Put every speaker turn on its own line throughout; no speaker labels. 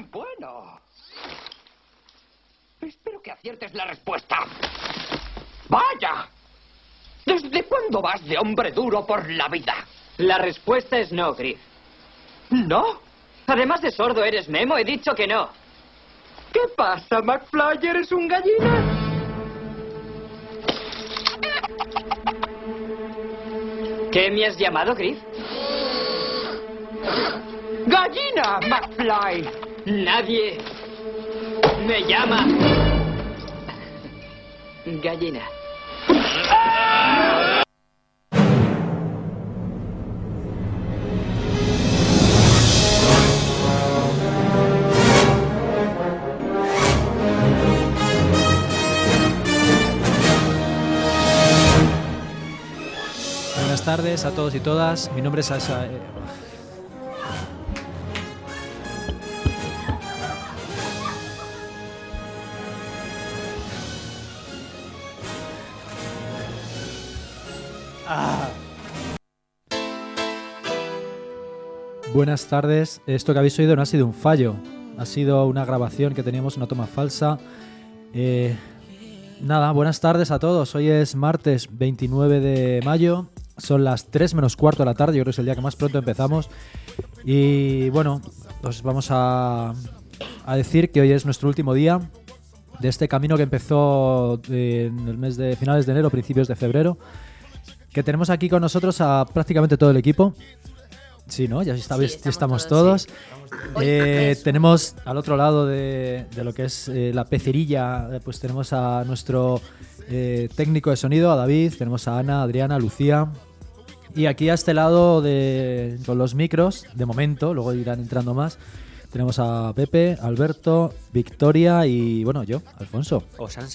Bueno. Espero que aciertes la respuesta. ¡Vaya! ¿Desde cuándo vas de hombre duro por la vida?
La respuesta es no, Griff.
¿No?
Además de sordo, ¿eres Memo? He dicho que no.
¿Qué pasa, McFly? ¿Eres un gallina?
¿Qué me has llamado, Griff?
¡Gallina, McFly!
Nadie me llama gallina.
Buenas tardes a todos y todas. Mi nombre es Asa. Buenas tardes. Esto que habéis oído no ha sido un fallo. Ha sido una grabación que teníamos, una toma falsa. Nada, buenas tardes a todos. Hoy es martes 29 de mayo. Son las 3 menos cuarto de la tarde. Yo creo que es el día que más pronto empezamos. Y bueno, os vamos a decir que hoy es nuestro último día de este camino que empezó en el mes de finales de enero, principios de febrero. Que tenemos aquí con nosotros a prácticamente todo el equipo. Sí, ¿no? Ya estamos todos. Sí. Tenemos al otro lado de lo que es la pecerilla, pues tenemos a nuestro técnico de sonido, a David, tenemos a Ana, Adriana, Lucía. Y aquí a este lado con los micros, de momento, luego irán entrando más, tenemos a Pepe, Alberto, Victoria y, bueno, yo, Alfonso.
O Sansa.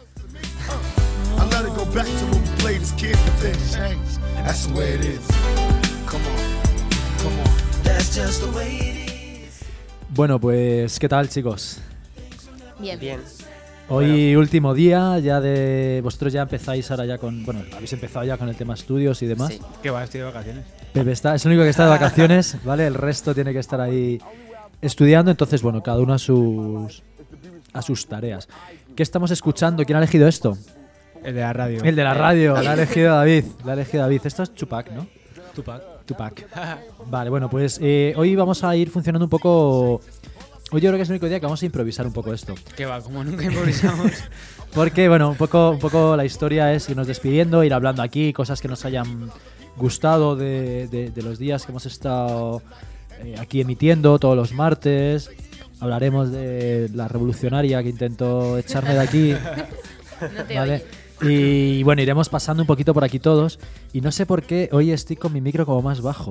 Bueno, pues, ¿qué tal, chicos?
Bien.
Hoy último día, ya vosotros ya empezáis ahora ya con... Bueno, habéis empezado ya con el tema estudios y demás.
Sí.
¿Qué va? Estoy de vacaciones.
Pepe es el único que está de vacaciones, ¿vale? El resto tiene que estar ahí estudiando, entonces, bueno, cada uno a sus tareas. ¿Qué estamos escuchando? ¿Quién ha elegido esto?
El de la radio.
El de la radio, la ha elegido David. Esto es Tupac, ¿no?
Tupac.
Vale, bueno, pues hoy vamos a ir funcionando un poco... Hoy yo creo que es el único día que vamos a improvisar un poco esto.
¿Qué va? Como nunca improvisamos.
Porque, bueno, un poco la historia es irnos despidiendo, ir hablando aquí, cosas que nos hayan gustado de los días que hemos estado aquí emitiendo todos los martes. Hablaremos de la revolucionaria que intentó echarme de aquí.
No te
¿vale?
oye.
Y bueno, iremos pasando un poquito por aquí todos. Y no sé por qué hoy estoy con mi micro como más bajo.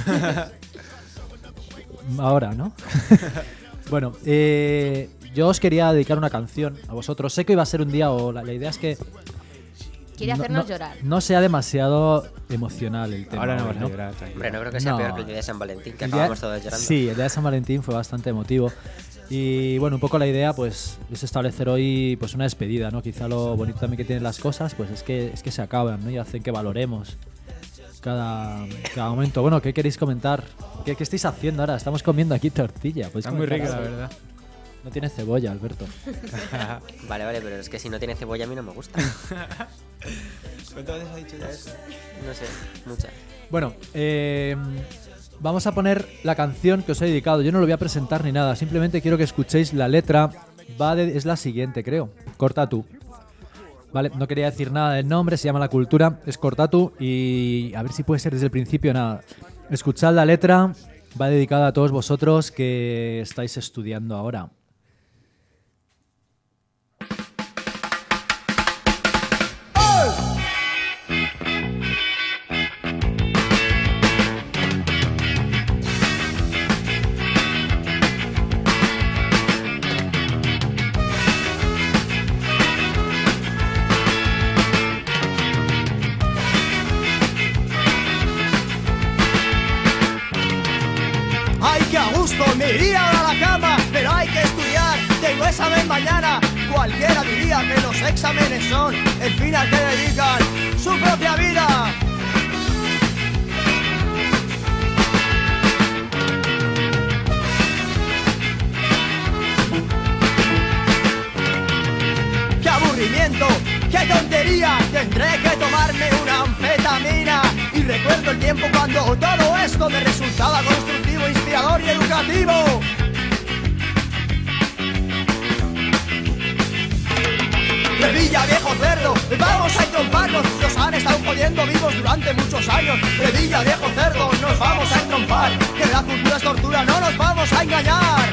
Ahora, ¿no? Bueno, yo os quería dedicar una canción a vosotros. Sé que iba a ser un día, o la idea es que
Quiere hacernos llorar.
no sea demasiado emocional el tema.
Ahora no
hoy,
vas a llorar, tranquilo.
Hombre, no creo que sea
No.
peor que el día de San Valentín, que
El día-
acabamos todos llorando.
Sí, el día de San Valentín fue bastante emotivo. Y bueno, un poco la idea pues es establecer hoy pues una despedida, ¿no? Quizá lo bonito también que tienen las cosas pues es que se acaban, ¿no? Y hacen que valoremos cada momento. Bueno, ¿qué queréis comentar? ¿Qué estáis haciendo ahora? Estamos comiendo aquí tortilla.
Está muy rica, la verdad.
No tiene cebolla, Alberto.
Vale, pero es que si no tiene cebolla a mí no me gusta.
¿Cuántas veces has dicho ya eso?
No sé, muchas.
Bueno, vamos a poner la canción que os he dedicado. Yo no lo voy a presentar ni nada. Simplemente quiero que escuchéis la letra. Es la siguiente, creo. Corta tú. Vale, no quería decir nada del nombre. Se llama La Cultura. Es Corta tú. Y a ver si puede ser desde el principio. Nada. Escuchad la letra. Va dedicada a todos vosotros que estáis estudiando ahora.
Ay, qué a gusto, me iría ahora a la cama, pero hay que estudiar, tengo examen mañana. Cualquiera diría que los exámenes son el fin al que dedican su propia vida. día tendré que tomarme una anfetamina. Y recuerdo el tiempo cuando todo esto me resultaba constructivo, inspirador y educativo. Revilla, viejo cerdo, vamos a entromparnos. Nos han estado jodiendo vivos durante muchos años. Revilla, viejo cerdo, nos vamos a entrompar. Que la cultura es tortura, no nos vamos a engañar.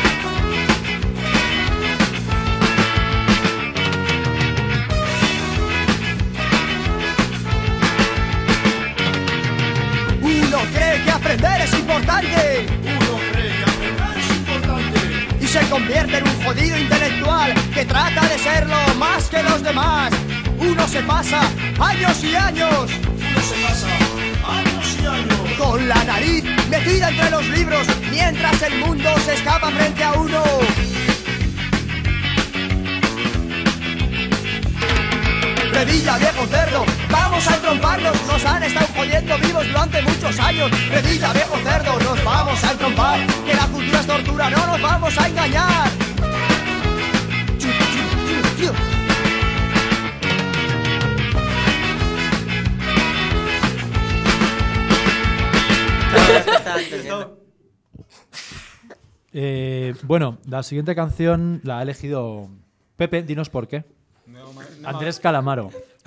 Uno cree que aprender es importante. Y se convierte en un jodido intelectual que trata de serlo más que los demás. Uno se pasa años y años. Con la nariz metida entre los libros, mientras el mundo se escapa frente a uno. Revilla, viejo cerdo, vamos a entromparnos. Nos han estado jodiendo vivos durante muchos años. Revilla, viejo cerdo, nos vamos a entrompar. Que la cultura es tortura, no nos vamos a engañar.
Bueno, la siguiente canción la ha elegido Pepe, dinos por qué. Andrés Calamaro.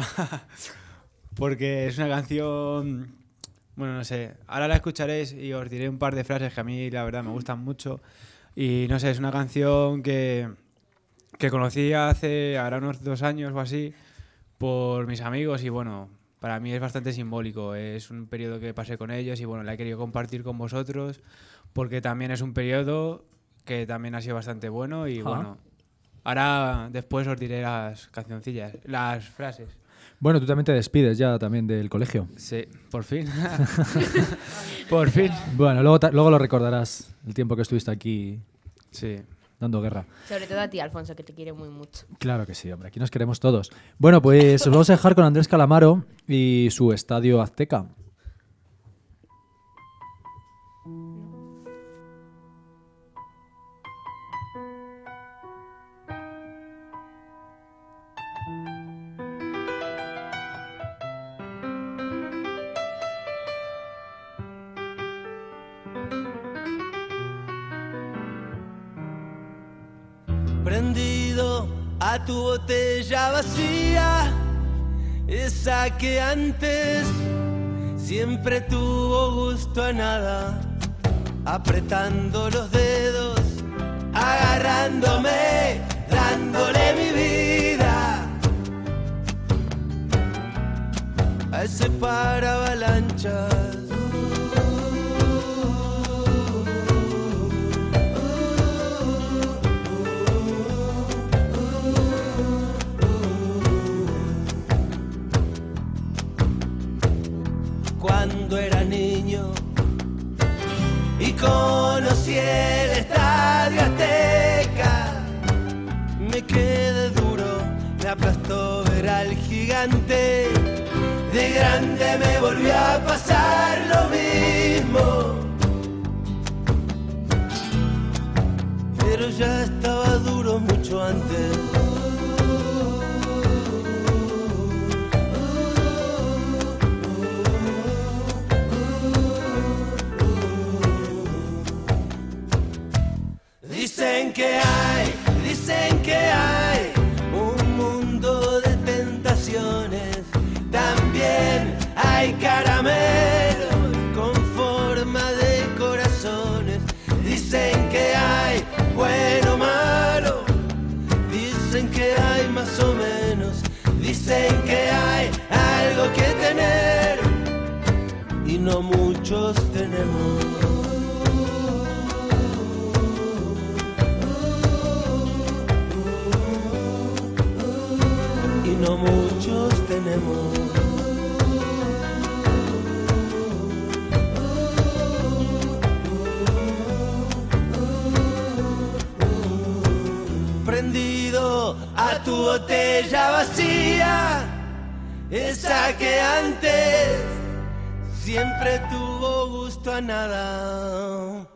Porque es una canción... Bueno, no sé. Ahora la escucharéis y os diré un par de frases que a mí, la verdad, me gustan mucho. Y no sé, es una canción que conocí hace ahora unos 2 años o así por mis amigos y bueno, para mí es bastante simbólico. Es un periodo que pasé con ellos y bueno, la he querido compartir con vosotros porque también es un periodo que también ha sido bastante bueno y bueno... Ahora después os diré las cancioncillas, las frases.
Bueno, tú también te despides ya también del colegio.
Sí, por fin. Por fin.
Bueno, luego lo recordarás, el tiempo que estuviste aquí
sí.
Dando guerra.
Sobre todo a ti, Alfonso, que te quiere muy mucho.
Claro que sí, hombre, aquí nos queremos todos. Bueno, pues os vamos a dejar con Andrés Calamaro y su Estadio Azteca.
Prendido a tu botella vacía, esa que antes siempre tuvo gusto a nada, apretando los dedos, agarrándome, dándole mi vida a ese paravalanchas. Cuando era niño y conocí el Estadio Azteca, me quedé duro, me aplastó ver al gigante. De grande me volvió a pasar lo mismo, pero ya estaba duro mucho antes. Dicen que hay un mundo de tentaciones, también hay caramelos con forma de corazones. Dicen que hay bueno o malo, dicen que hay más o menos, dicen que hay algo que tener y no muchos tenemos. No muchos tenemos. Prendido a tu botella vacía, esa que antes siempre tuvo gusto a nada.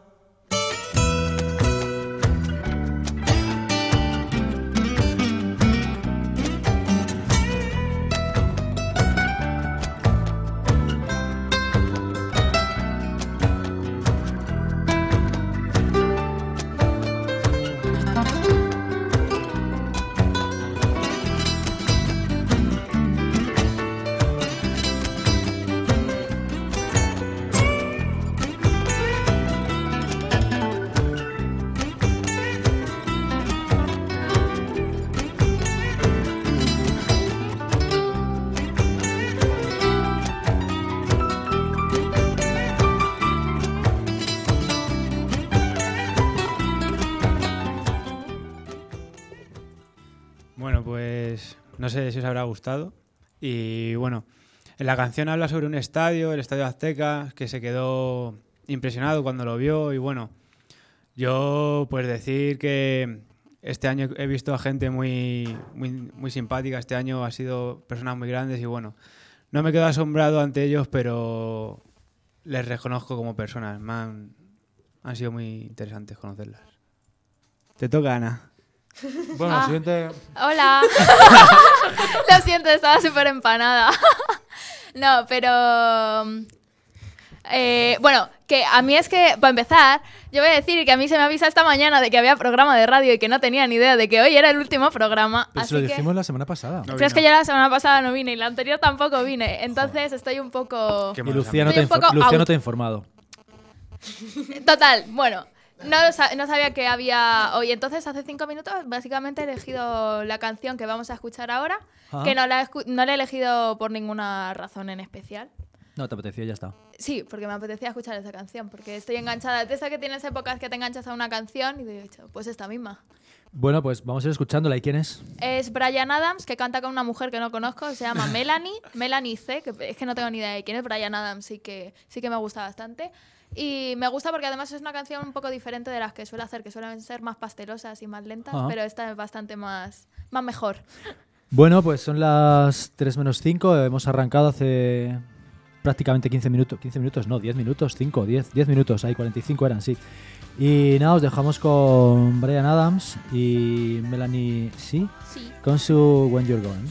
pues no sé si os habrá gustado. Y bueno, en la canción habla sobre un estadio, el Estadio Azteca, que se quedó impresionado cuando lo vio. Y bueno, yo pues decir que este año he visto a gente muy simpática. Este año ha sido personas muy grandes y bueno, no me quedo asombrado ante ellos, pero les reconozco como personas. Han sido muy interesantes conocerlas. Te toca, Ana.
Bueno, siguiente.
Hola. Lo siento, estaba súper empanada. No, pero... bueno, que a mí es que, para empezar, yo voy a decir que a mí se me avisa esta mañana de que había programa de radio y que no tenía ni idea de que hoy era el último programa.
Pero
así
se lo
que...
dijimos la semana pasada.
Pero es que yo la semana pasada no vine y la anterior tampoco vine. Entonces estoy un poco...
Y Lucía no te ha informado.
Total, bueno, no sabía que había hoy. Entonces, hace 5 minutos, básicamente he elegido la canción que vamos a escuchar ahora, que no la he elegido por ninguna razón en especial.
No, te apetecía y ya está.
Sí, porque me apetecía escuchar esa canción, porque estoy enganchada. De esa que tienes épocas que te enganchas a una canción y he dicho, pues esta misma.
Bueno, pues vamos a ir escuchándola. ¿Y quién es?
Es Bryan Adams, que canta con una mujer que no conozco, se llama Melanie C, que es que no tengo ni idea de quién es Bryan Adams, sí que me gusta bastante. Y me gusta porque además es una canción un poco diferente de las que suele hacer, que suelen ser más pastelosas y más lentas, pero esta es bastante más mejor.
Bueno, pues son las 3:05, hemos arrancado hace prácticamente 15 minutos, no, 10 minutos, 10 minutos, ahí 45 eran, sí. Y nada, os dejamos con Bryan Adams y Melanie C, con su When You're Gone.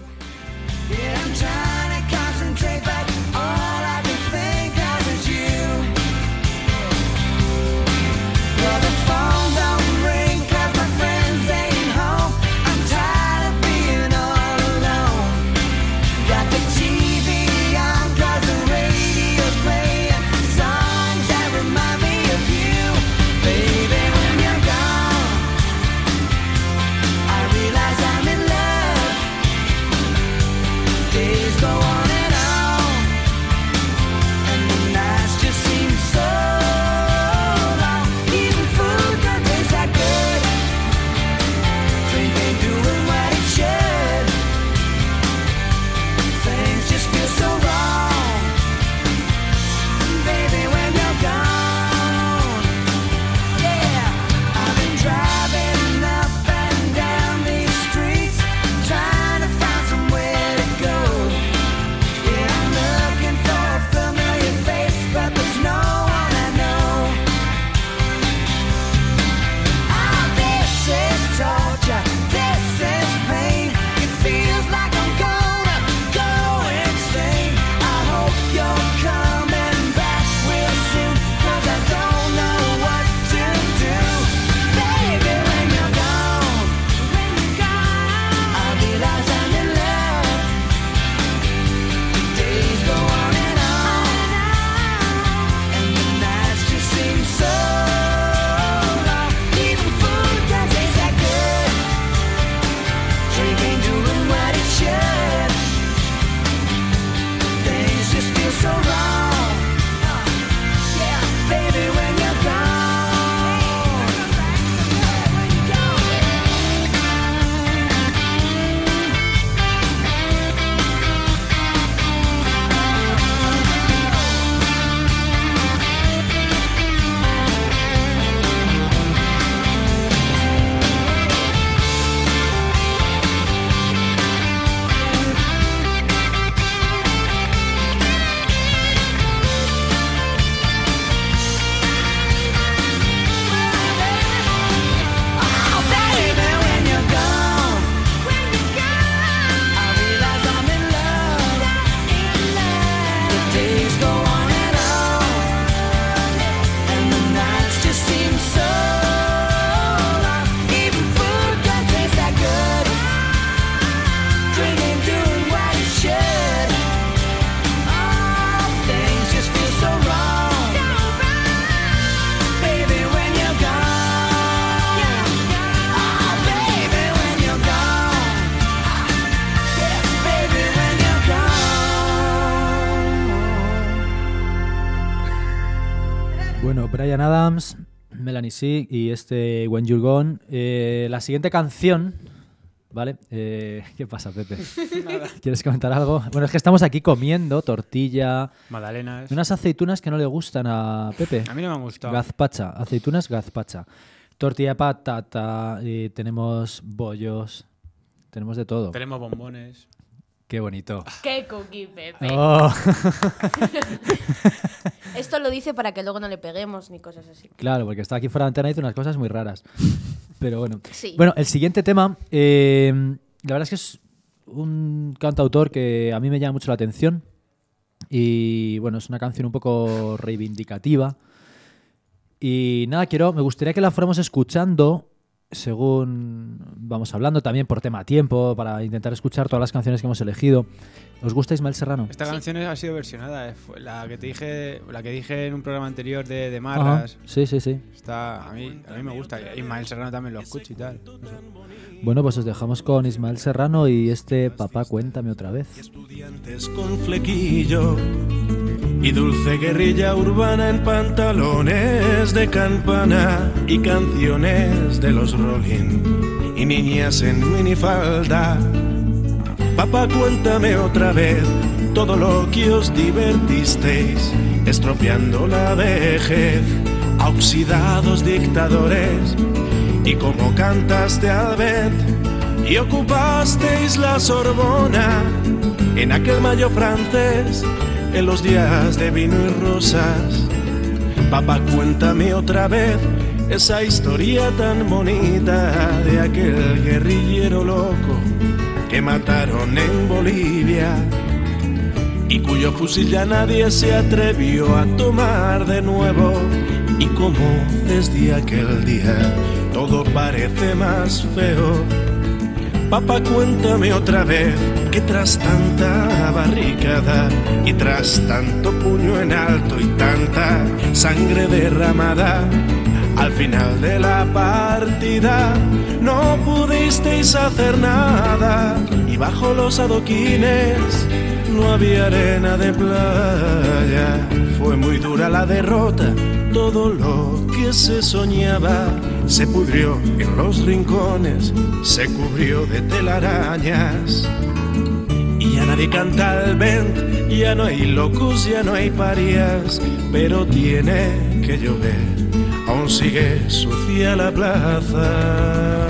Bryan Adams, Melanie C y este When You're Gone. La siguiente canción ¿Vale? ¿Qué pasa, Pepe? ¿Quieres comentar algo? Bueno, es que estamos aquí comiendo tortilla,
Magdalenas.
unas aceitunas que no le gustan a Pepe.
A mí no me han gustado.
Gazpacha, aceitunas gazpacha. Tortilla de patata, y tenemos bollos, tenemos de todo.
Tenemos bombones.
Qué bonito.
¡Qué cookie, Pepe!
Oh.
Esto lo dice para que luego no le peguemos ni cosas así.
Claro, porque está aquí fuera de antena y dice unas cosas muy raras. Pero bueno.
Sí.
Bueno, el siguiente tema, la verdad es que es un cantautor que a mí me llama mucho la atención. Y bueno, es una canción un poco reivindicativa. Y nada, me gustaría que la fuéramos escuchando según vamos hablando, también por tema tiempo, para intentar escuchar todas las canciones que hemos elegido. ¿Os gusta Ismael Serrano?
Esta canción ha sido versionada, fue la que dije en un programa anterior de Marras.
Ajá. Sí, sí, sí.
A mí me gusta. Ismael Serrano también lo escucho y tal. No sé.
Bueno, pues os dejamos con Ismael Serrano y Papá, cuéntame otra vez.
Estudiantes con flequillo y dulce guerrilla urbana en pantalones de campana y canciones de los Rolling y niñas en minifalda. Papá, cuéntame otra vez todo lo que os divertisteis, estropeando la vejez a oxidados dictadores, y cómo cantaste al Bet y ocupasteis la Sorbona en aquel mayo francés, en los días de vino y rosas. Papá, cuéntame otra vez esa historia tan bonita de aquel guerrillero loco que mataron en Bolivia y cuyo fusil ya nadie se atrevió a tomar de nuevo, y cómo desde aquel día todo parece más feo. Papá, cuéntame otra vez que tras tanta barricada y tras tanto puño en alto y tanta sangre derramada, al final de la partida no pudisteis hacer nada, y bajo los adoquines no había arena de playa. Fue muy dura la derrota, todo lo que se soñaba se pudrió en los rincones, se cubrió de telarañas. Y ya nadie canta al vent, ya no hay locos, ya no hay parias, pero tiene que llover, aún sigue sucia la plaza.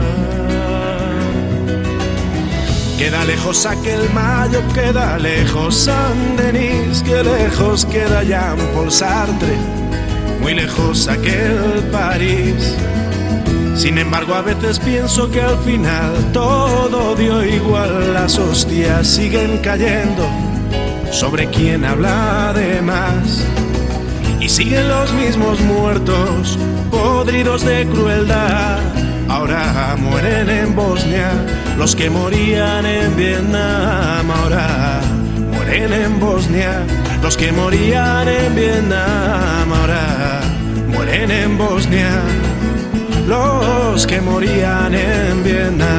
Queda lejos aquel mayo, queda lejos Saint-Denis, que lejos queda Jean-Paul Sartre, muy lejos aquel París. Sin embargo, a veces pienso que al final todo dio igual, las hostias siguen cayendo sobre quien habla de más, y siguen los mismos muertos, podridos de crueldad. Ahora mueren en Bosnia los que morían en Vietnam. Ahora mueren en Bosnia los que morían en Vietnam. Ahora mueren en Bosnia los que morían en Vietnam.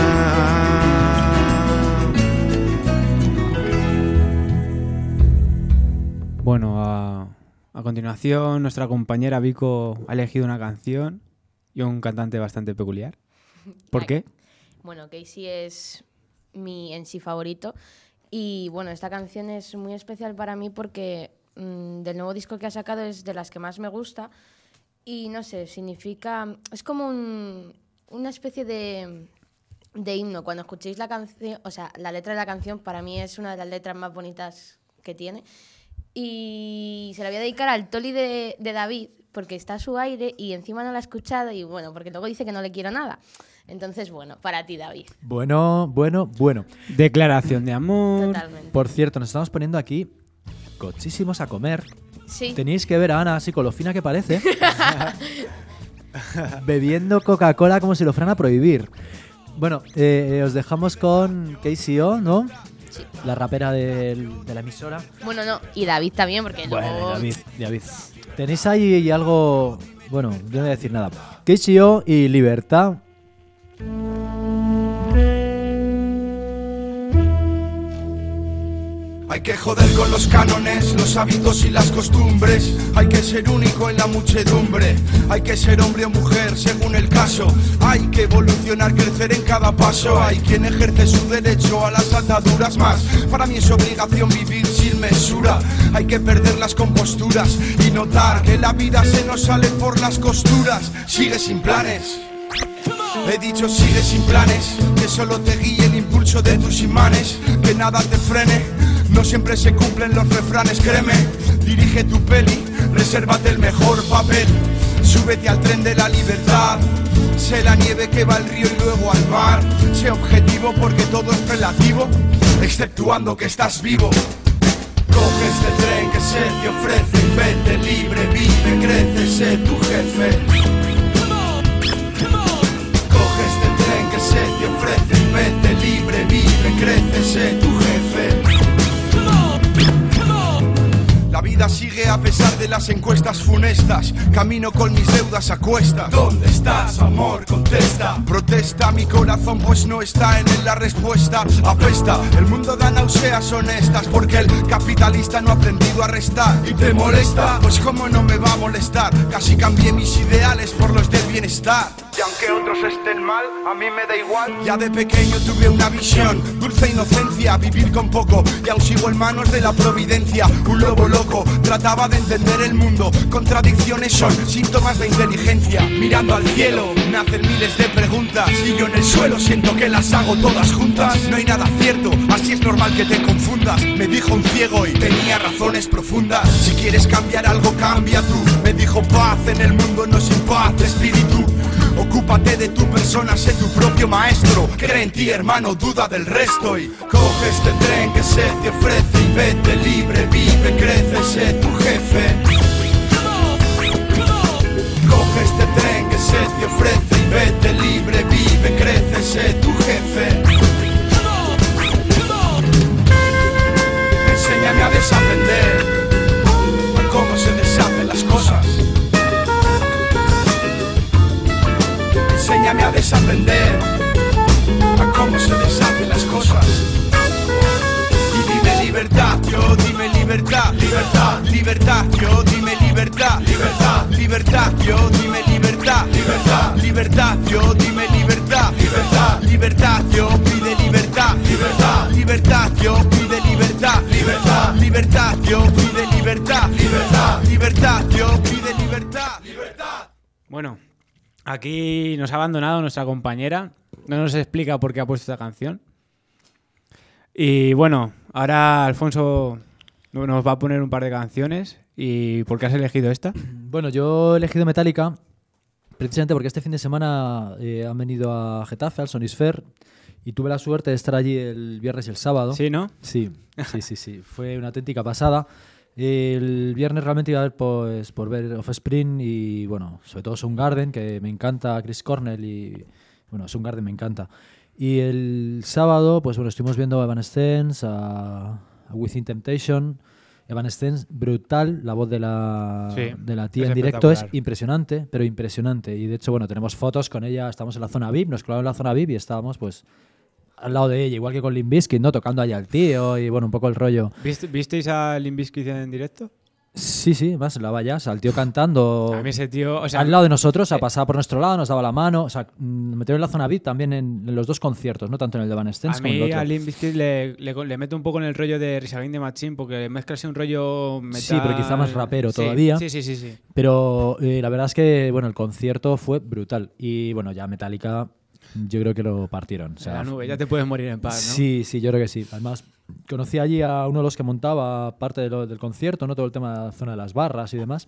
Bueno, a continuación nuestra compañera Vico ha elegido una canción y un cantante bastante peculiar. ¿Por qué?
Bueno, Casey es mi en sí favorito, y bueno, esta canción es muy especial para mí porque del nuevo disco que ha sacado es de las que más me gusta. Y no sé, significa... Es como una especie de himno. Cuando escuchéis la canción, o sea, la letra de la canción para mí es una de las letras más bonitas que tiene. Y se la voy a dedicar al Toli de David, porque está a su aire y encima no la ha escuchado, y bueno, porque luego dice que no le quiero nada. Entonces, bueno, para ti, David.
Bueno.
Declaración de amor.
Totalmente.
Por cierto, nos estamos poniendo aquí cochísimos a comer.
Sí.
Tenéis que ver a Ana, así con lo fina que parece, bebiendo Coca-Cola como si lo fueran a prohibir. Bueno, os dejamos con KCO, ¿no?
Sí.
La rapera de la emisora.
Bueno, no, y David también, porque
Bueno,
luego...
David. Tenéis ahí algo... Bueno, yo no voy a decir nada. KCO y Libertad.
Hay que joder con los cánones, los hábitos y las costumbres. Hay que ser único en la muchedumbre. Hay que ser hombre o mujer según el caso. Hay que evolucionar, crecer en cada paso. Hay quien ejerce su derecho a las ataduras más. Para mí es obligación vivir sin mesura. Hay que perder las composturas y notar que la vida se nos sale por las costuras. Sigue sin planes. He dicho sigue sin planes, que solo te guíe el impulso de tus imanes, que nada te frene, no siempre se cumplen los refranes, créeme. Dirige tu peli, resérvate el mejor papel, súbete al tren de la libertad. Sé la nieve que va al río y luego al mar. Sé objetivo porque todo es relativo, exceptuando que estás vivo. Coge este tren que se te ofrece y vete libre, vive, crece, sé tu jefe. Coge este tren que se te ofrece y vete libre, vive, crece, sé tu jefe. La vida sigue a pesar de las encuestas funestas. Camino con mis deudas a cuestas. ¿Dónde estás, amor? Contesta. Protesta mi corazón pues no está en él la respuesta. Apesta, el mundo da náuseas honestas, porque el capitalista no ha aprendido a restar. ¿Y te molesta? Pues cómo no me va a molestar. Casi cambié mis ideales por los del bienestar. Y aunque otros estén mal, a mí me da igual. Ya de pequeño tuve una visión, dulce inocencia, vivir con poco. Y aún sigo en manos de la providencia. Un lobo loco, trataba de entender el mundo. Contradicciones son síntomas de inteligencia. Mirando al cielo, me hacen miles de preguntas. Y yo en el suelo siento que las hago todas juntas. No hay nada cierto, así es normal que te confundas. Me dijo un ciego y tenía razones profundas. Si quieres cambiar algo, cambia tú. Me dijo paz en el mundo, no sin paz, espíritu. Ocúpate de tu persona, sé tu propio maestro. Cree en ti, hermano, duda del resto. Y coge este tren que se te ofrece y vete libre, vive, crece, sé tu jefe. Coge este tren que se te ofrece y vete libre, vive, crece, sé tu jefe. Enséñame a desaprender a cómo se deshacen las cosas. Enséñame a desaprender a cómo se deshacen las cosas. Y dime libertad, yo dime libertad, libertad, libertad, yo dime libertad, libertad, libertad, yo dime libertad, libertad, libertad, yo dime libertad, libertad, libertad, yo pide libertad, libertad, libertad, yo pide libertad, libertad, libertad, yo pide libertad, libertad, libertad, yo pide libertad, libertad.
Bueno, aquí nos ha abandonado nuestra compañera. No nos explica por qué ha puesto esta canción. Y bueno, ahora Alfonso nos va a poner un par de canciones. ¿Y por qué has elegido esta?
Bueno, yo he elegido Metallica precisamente porque este fin de semana han venido a Getafe, al Sonisphere, y tuve la suerte de estar allí el viernes y el sábado.
¿Sí, no?
Sí. Fue una auténtica pasada. El viernes realmente iba a ver pues, por ver Offspring y, bueno, sobre todo Soundgarden, que me encanta, Chris Cornell y, bueno, Soundgarden me encanta. Y el sábado, pues bueno, estuvimos viendo a Evanescence, a Within Temptation. Evanescence, brutal, la voz de la tía en directo es impresionante, pero impresionante. Y de hecho, bueno, tenemos fotos con ella, estamos en la zona VIP, nos colaron en la zona VIP y estábamos, pues, al lado de ella, igual que con Limp Bizkit, ¿no? Tocando allá al tío y, bueno, un poco el rollo.
¿Visteis a Limp Bizkit en directo?
Sí, más la vallas, al tío cantando.
A mí ese tío, o sea,
al lado de nosotros, ha pasado por nuestro lado, nos daba la mano. O sea, metieron en la zona VIP también en los dos conciertos, no tanto en el de Evanescence como en el otro.
A Limp Bizkit le meto un poco en el rollo de Rage Against the Machine porque mezcla así un rollo metal.
Sí, pero quizá más rapero todavía.
Sí.
Pero la verdad es que, bueno, el concierto fue brutal. Y, bueno, ya Metallica, yo creo que lo partieron. O sea,
la nube, ya te puedes morir en paz, ¿no?
Sí, yo creo que sí. Además, conocí allí a uno de los que montaba parte del concierto, ¿no? Todo el tema de la zona de las barras y demás.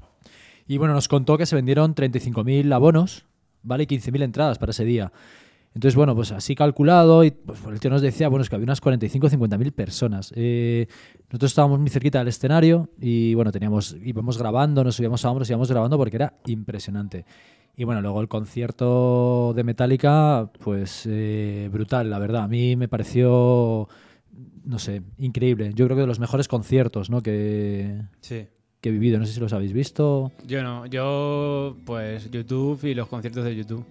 Y bueno, nos contó que se vendieron 35.000 abonos, ¿vale? Y 15.000 entradas para ese día. Entonces, bueno, pues así calculado, y pues el tío nos decía, bueno, es que había unas 45 o 50.000 personas. Nosotros estábamos muy cerquita del escenario y, bueno, íbamos grabando, nos subíamos a hombros, íbamos grabando porque era impresionante. Y bueno, luego el concierto de Metallica, pues brutal, la verdad. A mí me pareció, no sé, increíble. Yo creo que de los mejores conciertos, ¿no? que he vivido. No sé si los habéis visto.
Yo no. Yo, pues, YouTube y los conciertos de YouTube.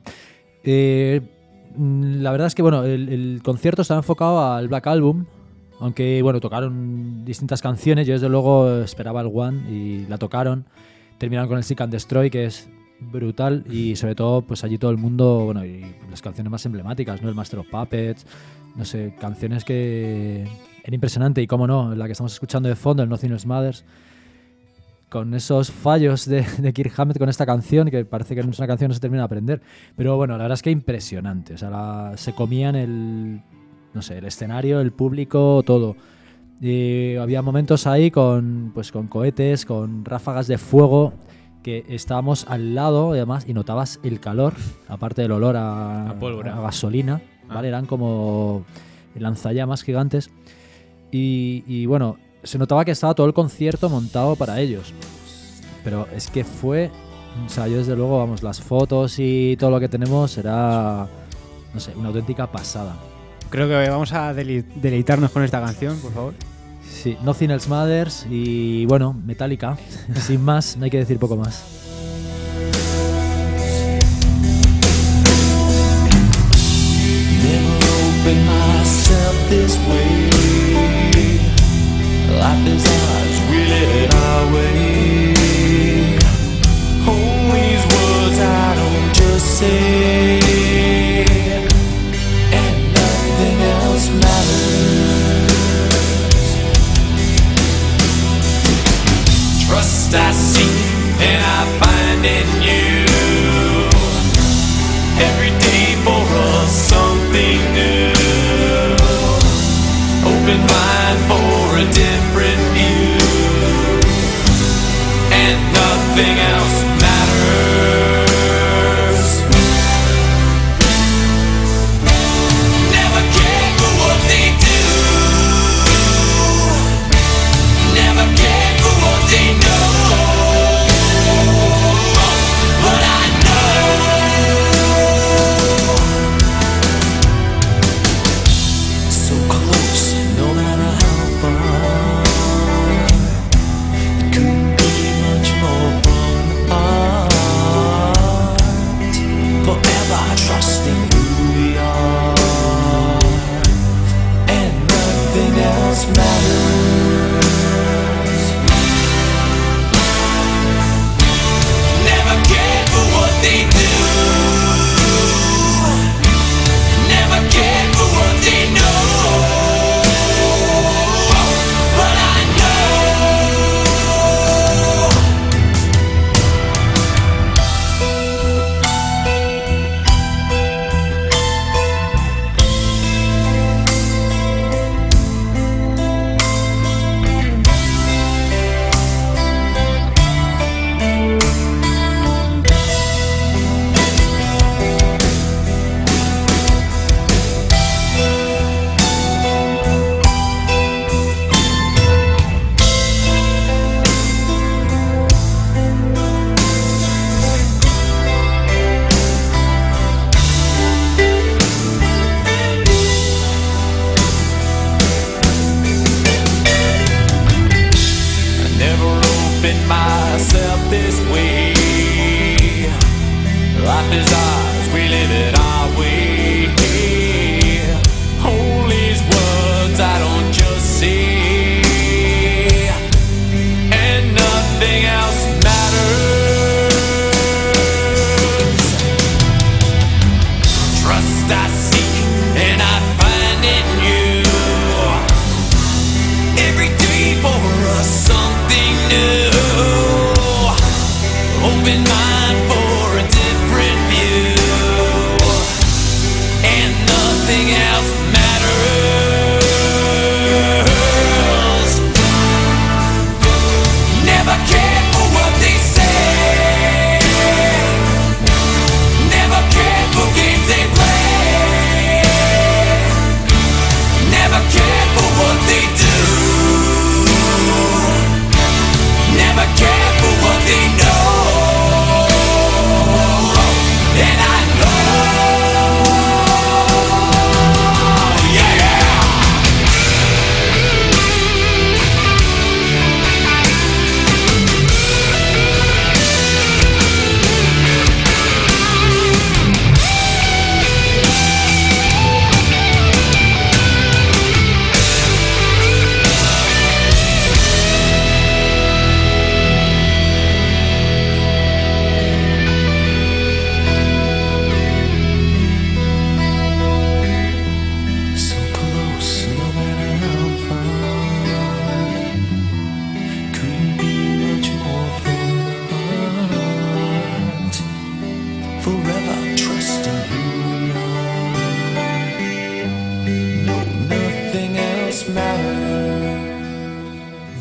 La verdad es que, bueno, el concierto estaba enfocado al Black Album, Aunque, bueno, tocaron distintas canciones. Yo, desde luego, esperaba el One y la tocaron. Terminaron con el Seek and Destroy, que es brutal. Y, sobre todo, pues allí todo el mundo... Bueno, y las canciones más emblemáticas, ¿no? El Master of Puppets. No sé, canciones que... Era impresionante. Y, cómo no, la que estamos escuchando de fondo, el Nothing Else Matters. Con esos fallos de Kirk Hammett con esta canción, que parece que es una canción que no se termina de aprender. Pero, bueno, la verdad es que impresionante. O sea, se comían el escenario, el público, todo. Y había momentos ahí con cohetes, con ráfagas de fuego, que estábamos al lado, además, y notabas el calor, aparte del olor a
pólvora,
a gasolina, ¿vale? Eran como lanzallamas gigantes. Y bueno, se notaba que estaba todo el concierto montado para ellos. Pero es que fue... O sea, yo desde luego, vamos, las fotos y todo lo que tenemos era, no sé, una auténtica pasada.
Creo que vamos a deleitarnos con esta canción, por favor.
Sí, Nothing Else Matters y, bueno, Metallica. Sin más, no hay que decir poco más.
Never opened myself this way. Life is ours, we live it our way. Hold these words I don't just say. Nothing else matters. Trust I seek and I find in you. Every day for us something new. Open mind for a different view. And nothing else matters.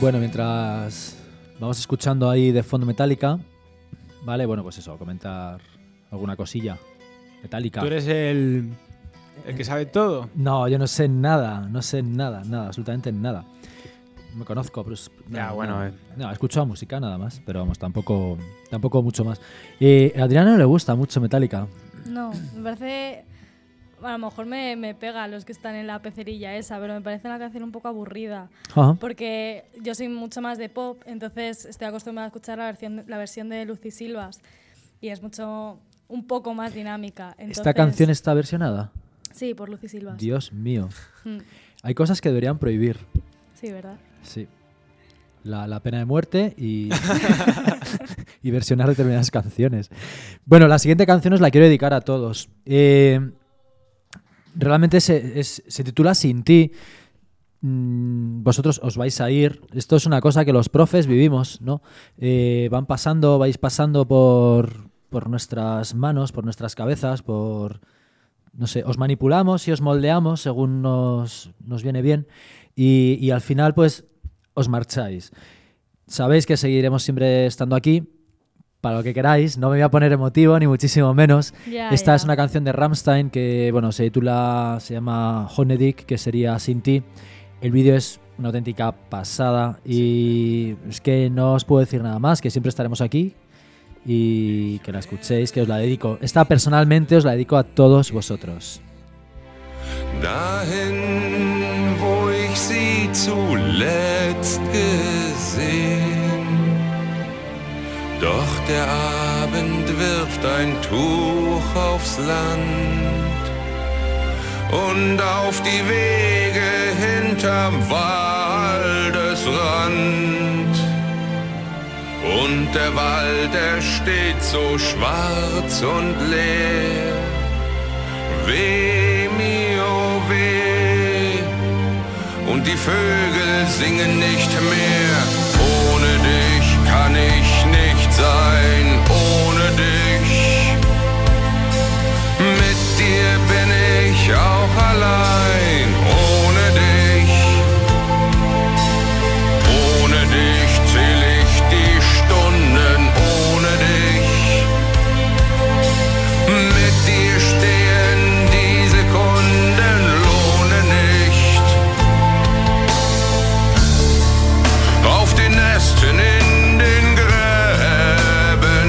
Bueno, mientras vamos escuchando ahí de fondo Metallica, vale, bueno, pues eso, comentar alguna cosilla. Metallica.
¿Tú eres el que sabe todo?
No, yo no sé nada, nada, absolutamente nada. Me conozco, pero
Ya, bueno,
no, he escuchado música nada más, pero vamos, tampoco mucho más. A Adriana no le gusta mucho Metallica.
No, me parece... A lo mejor me pega a los que están en la pecerilla esa, pero me parece una canción un poco aburrida.
Ajá.
Porque yo soy mucho más de pop, entonces estoy acostumbrada a escuchar la versión de Lucy Silvas y es un poco más dinámica. Entonces,
¿Esta canción está versionada?
Sí, por Lucy Silvas.
Dios mío. Hay cosas que deberían prohibir.
Sí, ¿verdad?
Sí. La pena de muerte y versionar determinadas canciones. Bueno, la siguiente canción os la quiero dedicar a todos. Realmente se titula Sin ti. Vosotros os vais a ir. Esto es una cosa que los profes vivimos, ¿no? Vais pasando por nuestras manos, por nuestras cabezas, no sé, os manipulamos y os moldeamos según nos viene bien y al final pues os marcháis. Sabéis que seguiremos siempre estando aquí para lo que queráis, no me voy a poner emotivo ni muchísimo menos. Esta es una canción de Rammstein que bueno, se llama Honedig, que sería Sin ti. El vídeo es una auténtica pasada y es que no os puedo decir nada más, que siempre estaremos aquí y que la escuchéis, que os la dedico. Esta personalmente os la dedico a todos vosotros.
Dahin, wo ich sie zuletzt gesehen. Doch der Abend wirft ein Tuch aufs Land und auf die Wege hinterm Waldesrand. Und der Wald, der steht so schwarz und leer. Weh mir, oh weh. Und die Vögel singen nicht mehr. Ohne dich kann ich nicht sein. Ohne dich. Mit dir bin ich auch allein. Ohne dich. Ohne dich zähl ich die Stunden. Ohne dich. Mit dir stehen die Sekunden, lohne nicht. Auf den Ästen in den Gräben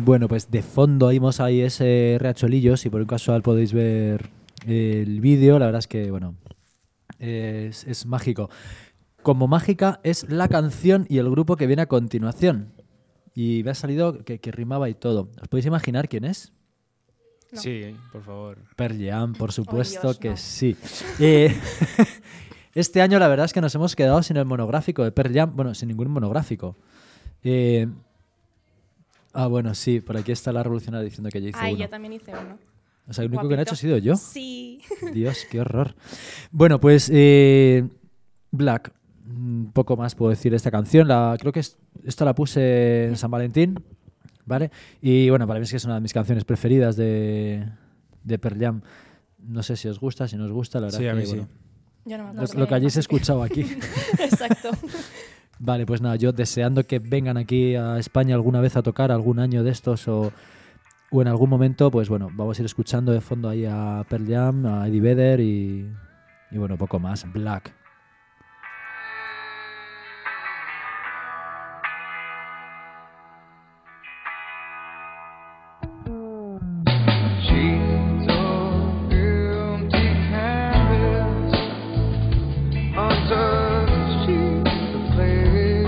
Bueno, pues de fondo oímos ahí ese riachuelillo. Si por un casual podéis ver el vídeo, la verdad es que, bueno, es mágico. Como mágica es la canción y el grupo que viene a continuación. Y me ha salido que rimaba y todo. ¿Os podéis imaginar quién es?
No. Sí, por favor.
Pearl Jam, por supuesto
Dios,
que
no.
sí. Este año la verdad es que nos hemos quedado sin el monográfico de Pearl Jam. Bueno, sin ningún monográfico. Bueno, sí, por aquí está la revolucionaria diciendo que ya hizo uno.
Yo también hice uno.
O sea, el único que
Guapito.
no ha hecho ha sido yo.
Sí.
Dios, qué horror. Bueno, pues Black. Poco más puedo decir de esta canción. Creo que esta la puse en San Valentín, ¿vale? Y bueno, para mí es que es una de mis canciones preferidas de Pearl Jam. No sé si os gusta, si no os gusta, la verdad
Sí, a
que,
mí sí.
bueno,
Yo no me acuerdo.
lo que hayáis escuchado aquí.
Exacto.
Vale, pues nada, yo deseando que vengan aquí a España alguna vez a tocar, algún año de estos o en algún momento, pues bueno, vamos a ir escuchando de fondo ahí a Pearl Jam, a Eddie Vedder y bueno, poco más. Black.
Sheets of empty canvas, untouched sheets of clay,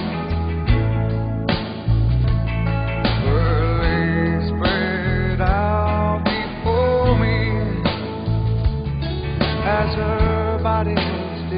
her legs spread out before me as her body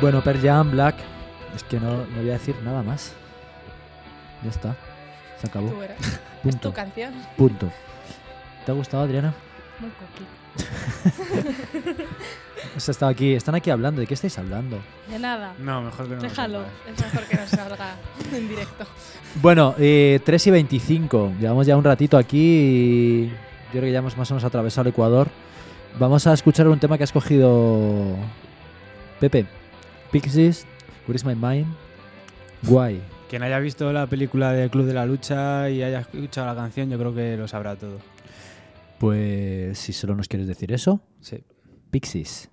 Bueno, Pearl Jam, Black. Es que no voy a decir nada más. Ya está. Se acabó.
Tú eres.
Punto.
Es tu canción.
Punto. ¿Te ha gustado, Adriana?
Muy coquito.
Están aquí hablando. ¿De qué estáis hablando?
De nada.
No, mejor que no.
Déjalo.
Es mejor que no salga en directo.
Bueno, 3 y 25. Llevamos ya un ratito aquí y yo creo que ya hemos más o menos atravesado el Ecuador. Vamos a escuchar un tema que ha escogido Pepe. Pixies, Where is my mind? Guay.
Quien haya visto la película de Club de la Lucha y haya escuchado la canción, yo creo que lo sabrá todo.
Pues si solo nos quieres decir eso.
Sí.
Pixies.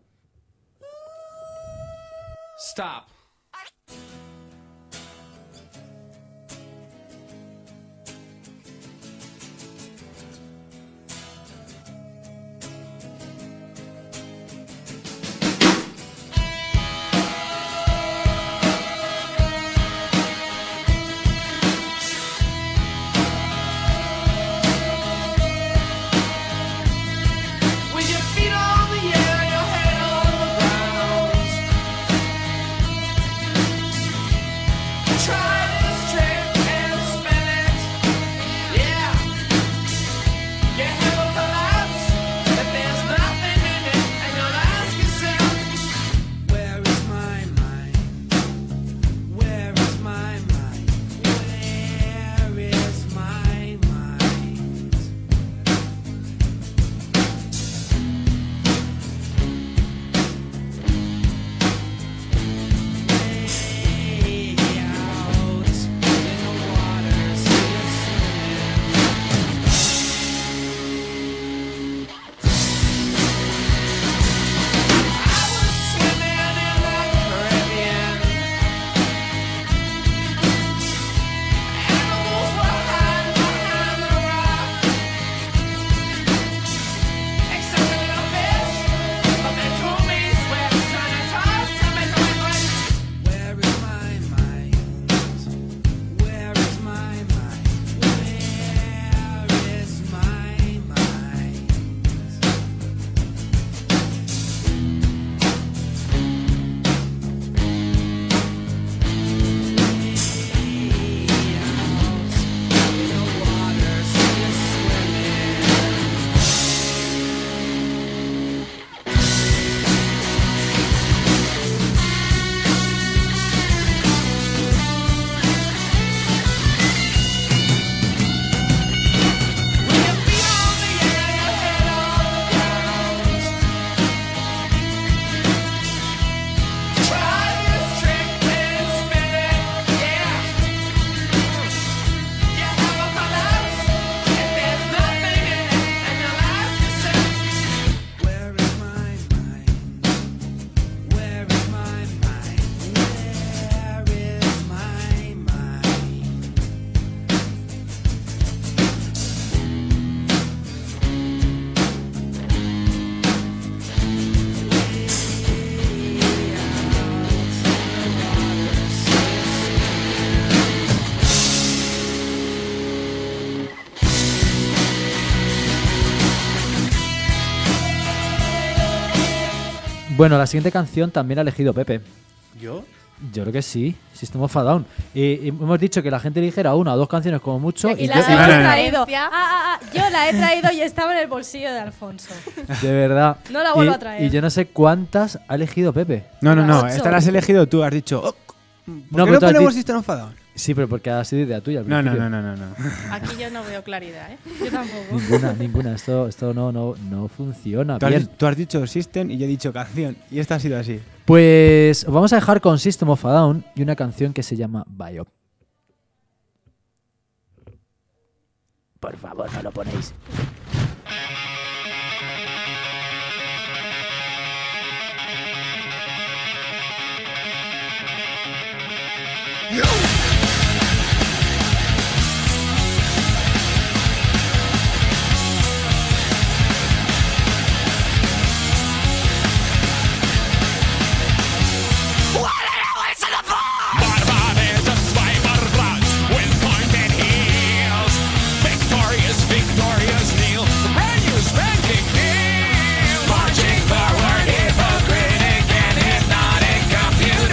Stop.
With your feet on the air, your head on the ground. Try this trick and spin it. Yeah. Your head will collapse, but there's nothing in it. And you'll ask yourself, where is my mind? Where is my mind? Where is my mind?
Bueno, la siguiente canción también ha elegido Pepe.
¿Yo?
Yo creo que sí, System of a Down. Y hemos dicho que la gente eligiera una o dos canciones como mucho.
Y la hemos traído. Yo la he traído y estaba en el bolsillo de Alfonso.
De verdad.
No la vuelvo a traer.
Y yo no sé cuántas ha elegido Pepe.
No,
8.
esta la has elegido tú, has dicho. ¿Por
No,
qué
pero
no
tú has
ponemos
di-
System of a Down?
Sí, pero porque ha sido idea tuya. al
No.
principio.
Aquí yo no veo claridad, ¿eh?
Yo tampoco.
Ninguna. Esto no funciona
Tú has,
bien.
tú has dicho System y yo he dicho canción. Y esta ha sido así.
Pues os vamos a dejar con System of a Down y una canción que se llama Biop. Por favor, no lo ponéis.
Victorious kneel, brand new spanking kneel, marching forward, hypocritic and hypnotic compute.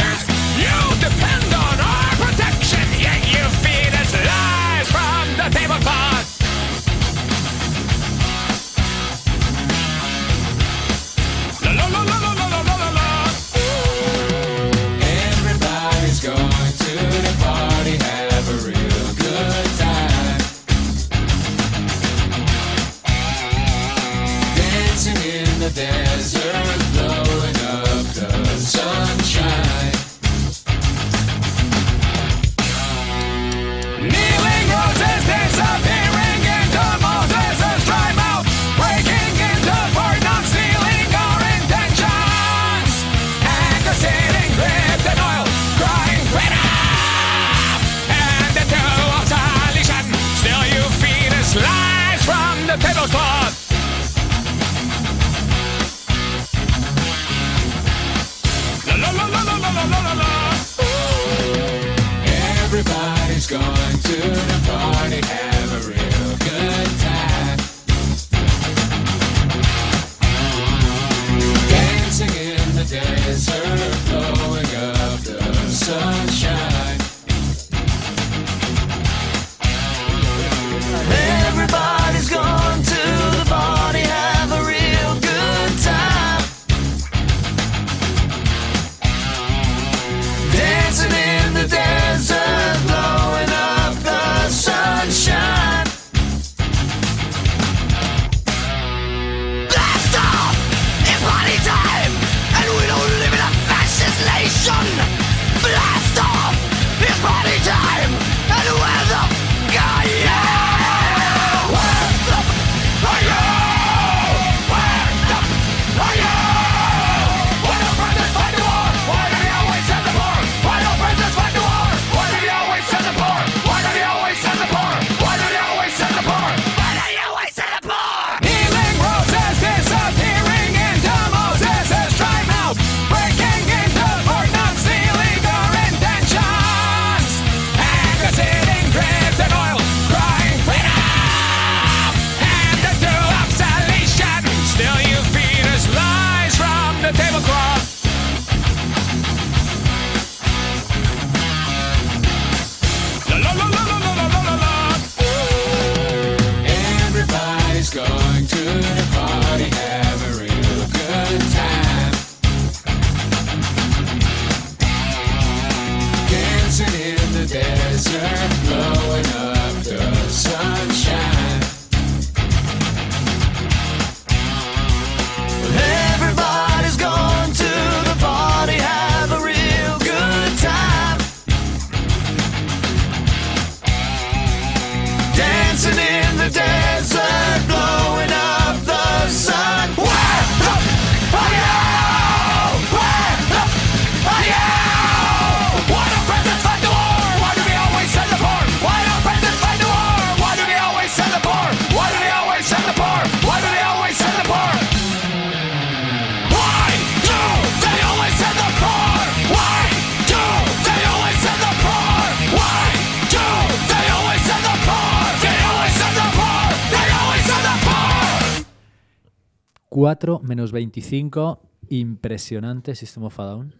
4 menos 25. Impresionante System of a Down.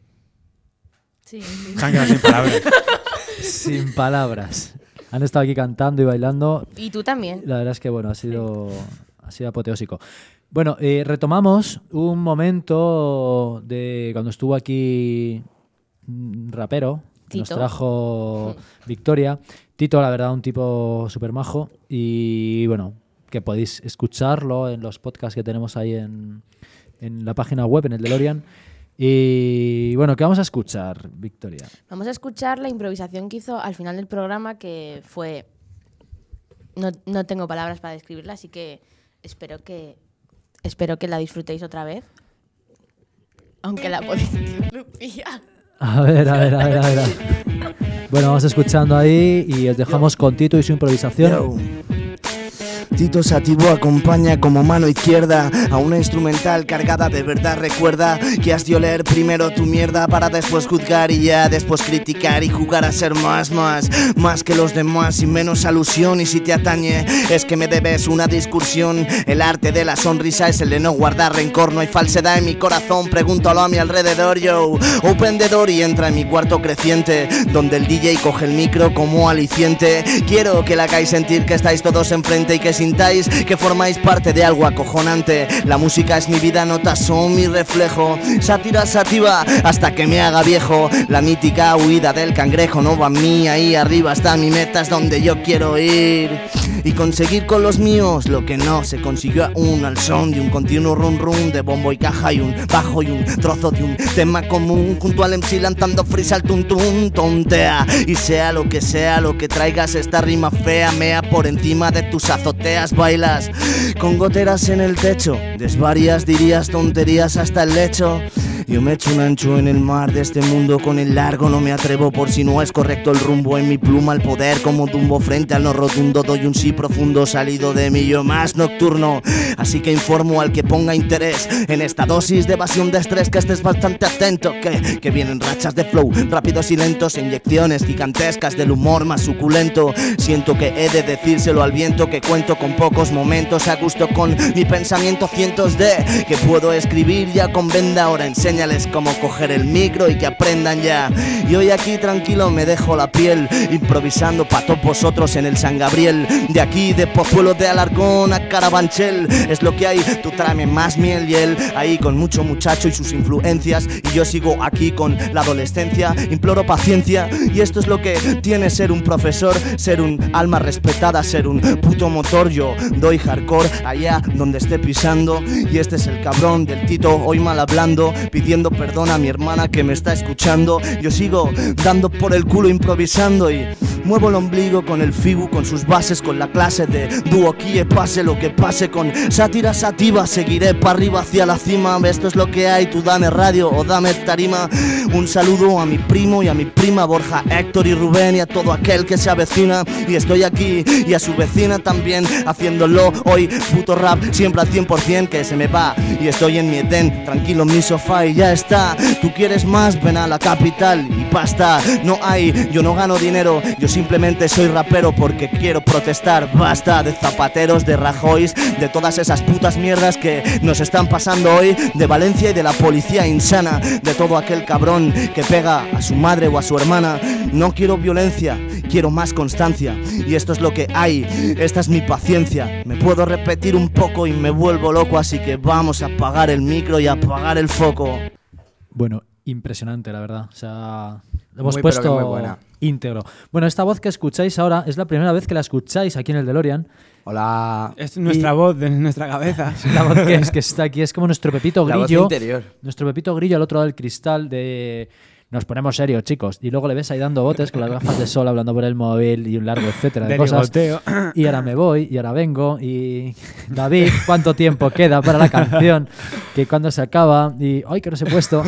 Sí.
Se han quedado sin palabras.
Sin palabras. Han estado aquí cantando y bailando.
Y tú también.
La verdad es que bueno, ha sido apoteósico. Bueno, retomamos un momento de cuando estuvo aquí un rapero que nos
Tito.
trajo Victoria. Tito, la verdad, un tipo súper majo. Y bueno, que podéis escucharlo en los podcasts que tenemos ahí en la página web, en el DeLorean. Y bueno, ¿qué vamos a escuchar, Victoria?
Vamos a escuchar la improvisación que hizo al final del programa, que fue... No tengo palabras para describirla, así que espero que la disfrutéis otra vez. Aunque la podéis... Lucía.
A ver. Bueno, vamos escuchando ahí y os dejamos con Tito y su improvisación.
Tito Sativo acompaña como mano izquierda a una instrumental cargada de verdad. Recuerda que has de oler primero tu mierda para después juzgar y ya después criticar y jugar a ser más que los demás y menos alusión. Y si te atañe es que me debes una discusión. El arte de la sonrisa es el de no guardar rencor. No hay falsedad en mi corazón, pregúntalo a mi alrededor. Yo, open the door y entra en mi cuarto creciente, donde el DJ coge el micro como aliciente. Quiero que la hagáis sentir que estáis todos enfrente y que sintáis que formáis parte de algo acojonante. La música es mi vida, notas son mi reflejo. Sátira sativa hasta que me haga viejo. La mítica huida del cangrejo no va a mí. Ahí arriba está mi meta, es donde yo quiero ir. Y conseguir con los míos lo que no se consiguió aún, al son de un continuo run run de bombo y caja y un bajo y un trozo de un tema común. Junto al MC lantando frisa al tuntún. Tontea y sea lo que traigas esta rima fea. Mea por encima de tus azoteas. Bailas con goteras en el techo, desvarias, dirías tonterías hasta el lecho. Yo me echo un ancho en el mar de este mundo con el largo, no me atrevo por si no es correcto el rumbo. En mi pluma el poder como Dumbo frente al no rotundo. Doy un sí profundo salido de mí, yo más nocturno. Así que informo al que ponga interés en esta dosis de evasión de estrés, que estés bastante atento, que vienen rachas de flow, rápidos y lentos, inyecciones gigantescas del humor más suculento. Siento que he de decírselo al viento, que cuento con pocos momentos a gusto con mi pensamiento, cientos de que puedo escribir ya con venda. Ahora enséñales cómo coger el micro y que aprendan ya. Y hoy aquí tranquilo me dejo la piel, improvisando pa' todos vosotros en el San Gabriel. De aquí, de Pozuelo de Alarcón a Carabanchel, es lo que hay, tú tráeme más miel y él ahí con mucho muchacho y sus influencias. Y yo sigo aquí con la adolescencia, imploro paciencia. Y esto es lo que tiene ser un profesor, ser un alma respetada, ser un puto motor. Yo doy hardcore allá donde esté pisando. Y este es el cabrón del Tito, hoy mal hablando, pidiendo perdón a mi hermana que me está escuchando. Yo sigo dando por el culo improvisando y muevo el ombligo con el figu, con sus bases, con la clase de dúo kie, pase lo que pase. Con sátira sativa seguiré para arriba hacia la cima. Esto es lo que hay, tú dame radio o dame tarima. Un saludo a mi primo y a mi prima Borja, Héctor y Rubén y a todo aquel que se avecina. Y estoy aquí y a su vecina también haciéndolo hoy, puto rap siempre al 100% que se me va. Y estoy en mi Edén, tranquilo en mi sofá y ya está. Tú quieres más, ven a la capital y pasta. No hay, yo no gano dinero, yo simplemente soy rapero porque quiero protestar. Basta de zapateros, de Rajoys, de todas esas putas mierdas que nos están pasando hoy, de Valencia y de la policía insana, de todo aquel cabrón que pega a su madre o a su hermana. No quiero violencia, quiero más constancia. Y esto es lo que hay, esta es mi paciencia. Me puedo repetir un poco y me vuelvo loco, así que vamos a apagar el micro y a apagar el foco.
Bueno, impresionante, la verdad. O sea, lo hemos
Muy,
puesto
pero que muy buena.
íntegro. Bueno, esta voz que escucháis ahora es la primera vez que la escucháis aquí en el DeLorean.
Hola.
Es nuestra voz de nuestra cabeza.
La voz que está aquí es como nuestro Pepito
La voz
Grillo.
interior.
Nuestro Pepito Grillo al otro lado del cristal de... Nos ponemos serios, chicos. Y luego le ves ahí dando botes con las gafas de sol, hablando por el móvil y un largo etcétera de cosas.
Derigoteo.
Y ahora me voy, y ahora vengo. Y David, ¿cuánto tiempo queda para la canción? Que cuando se acaba. Y ¡ay, que no se he puesto!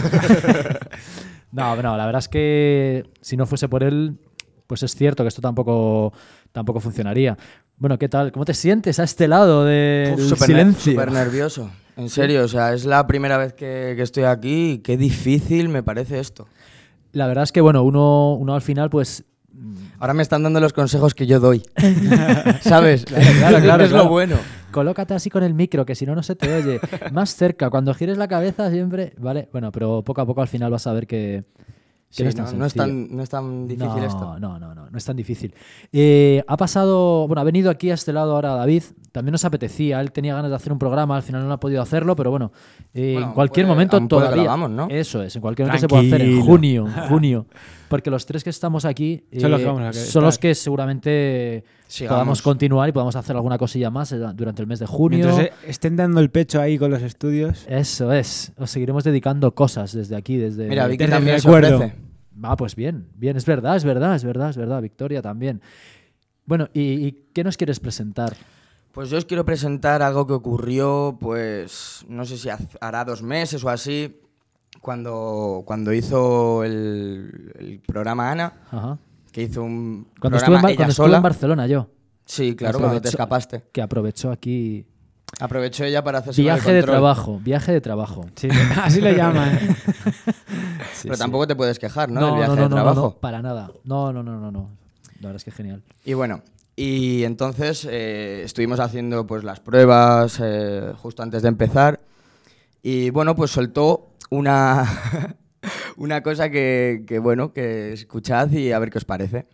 No, la verdad es que si no fuese por él, pues es cierto que esto tampoco funcionaría. Bueno, ¿qué tal? ¿Cómo te sientes a este lado del silencio?
Súper nervioso. En serio, o sea, es la primera vez que estoy aquí y qué difícil me parece esto.
La verdad es que, bueno, uno al final, pues...
Ahora me están dando los consejos que yo doy. ¿Sabes?
Claro.
Es lo bueno.
colócate así con el micro, que si no, no se te oye. Más cerca, cuando gires la cabeza siempre... Vale, bueno, pero poco a poco al final vas a ver que
Sí,
no es tan
no es
sencillo.
tan difícil esto.
No es tan difícil. Ha pasado, bueno, ha venido aquí a este lado ahora David, también nos apetecía, él tenía ganas de hacer un programa, al final no ha podido hacerlo, pero bueno, en cualquier momento
aún puede
todavía.
grabamos, ¿no?
Eso es, en cualquier momento se puede hacer en junio, porque los tres que estamos aquí
Son los que vamos a
son
estar.
los que seguramente
Sigamos.
podamos continuar y podamos hacer alguna cosilla más durante el mes de junio.
Mientras estén dando el pecho ahí con los estudios.
Eso es, os seguiremos dedicando cosas desde aquí, desde...
Mira, Vicky
desde
también
el
se
recuerdo.
ofrece.
Pues bien, es verdad, Victoria también. Bueno, ¿y qué nos quieres presentar?
Pues yo os quiero presentar algo que ocurrió, pues, no sé si hará 2 meses o así, cuando hizo el programa Ana,
Ajá.
que hizo un
Cuando
programa ella
estuve
sola.
en Barcelona yo.
Sí, claro, cuando te escapaste.
Que aprovechó aquí...
Aprovechó ella para hacerse
Viaje de trabajo.
Sí, así le llaman.
Pero tampoco te puedes quejar, ¿no?
No,
del viaje
no,
de trabajo.
no, para nada. No. La verdad es que genial.
Y bueno, y entonces estuvimos haciendo pues las pruebas justo antes de empezar. Y bueno, pues soltó una una cosa que bueno, que escuchad y a ver qué os parece.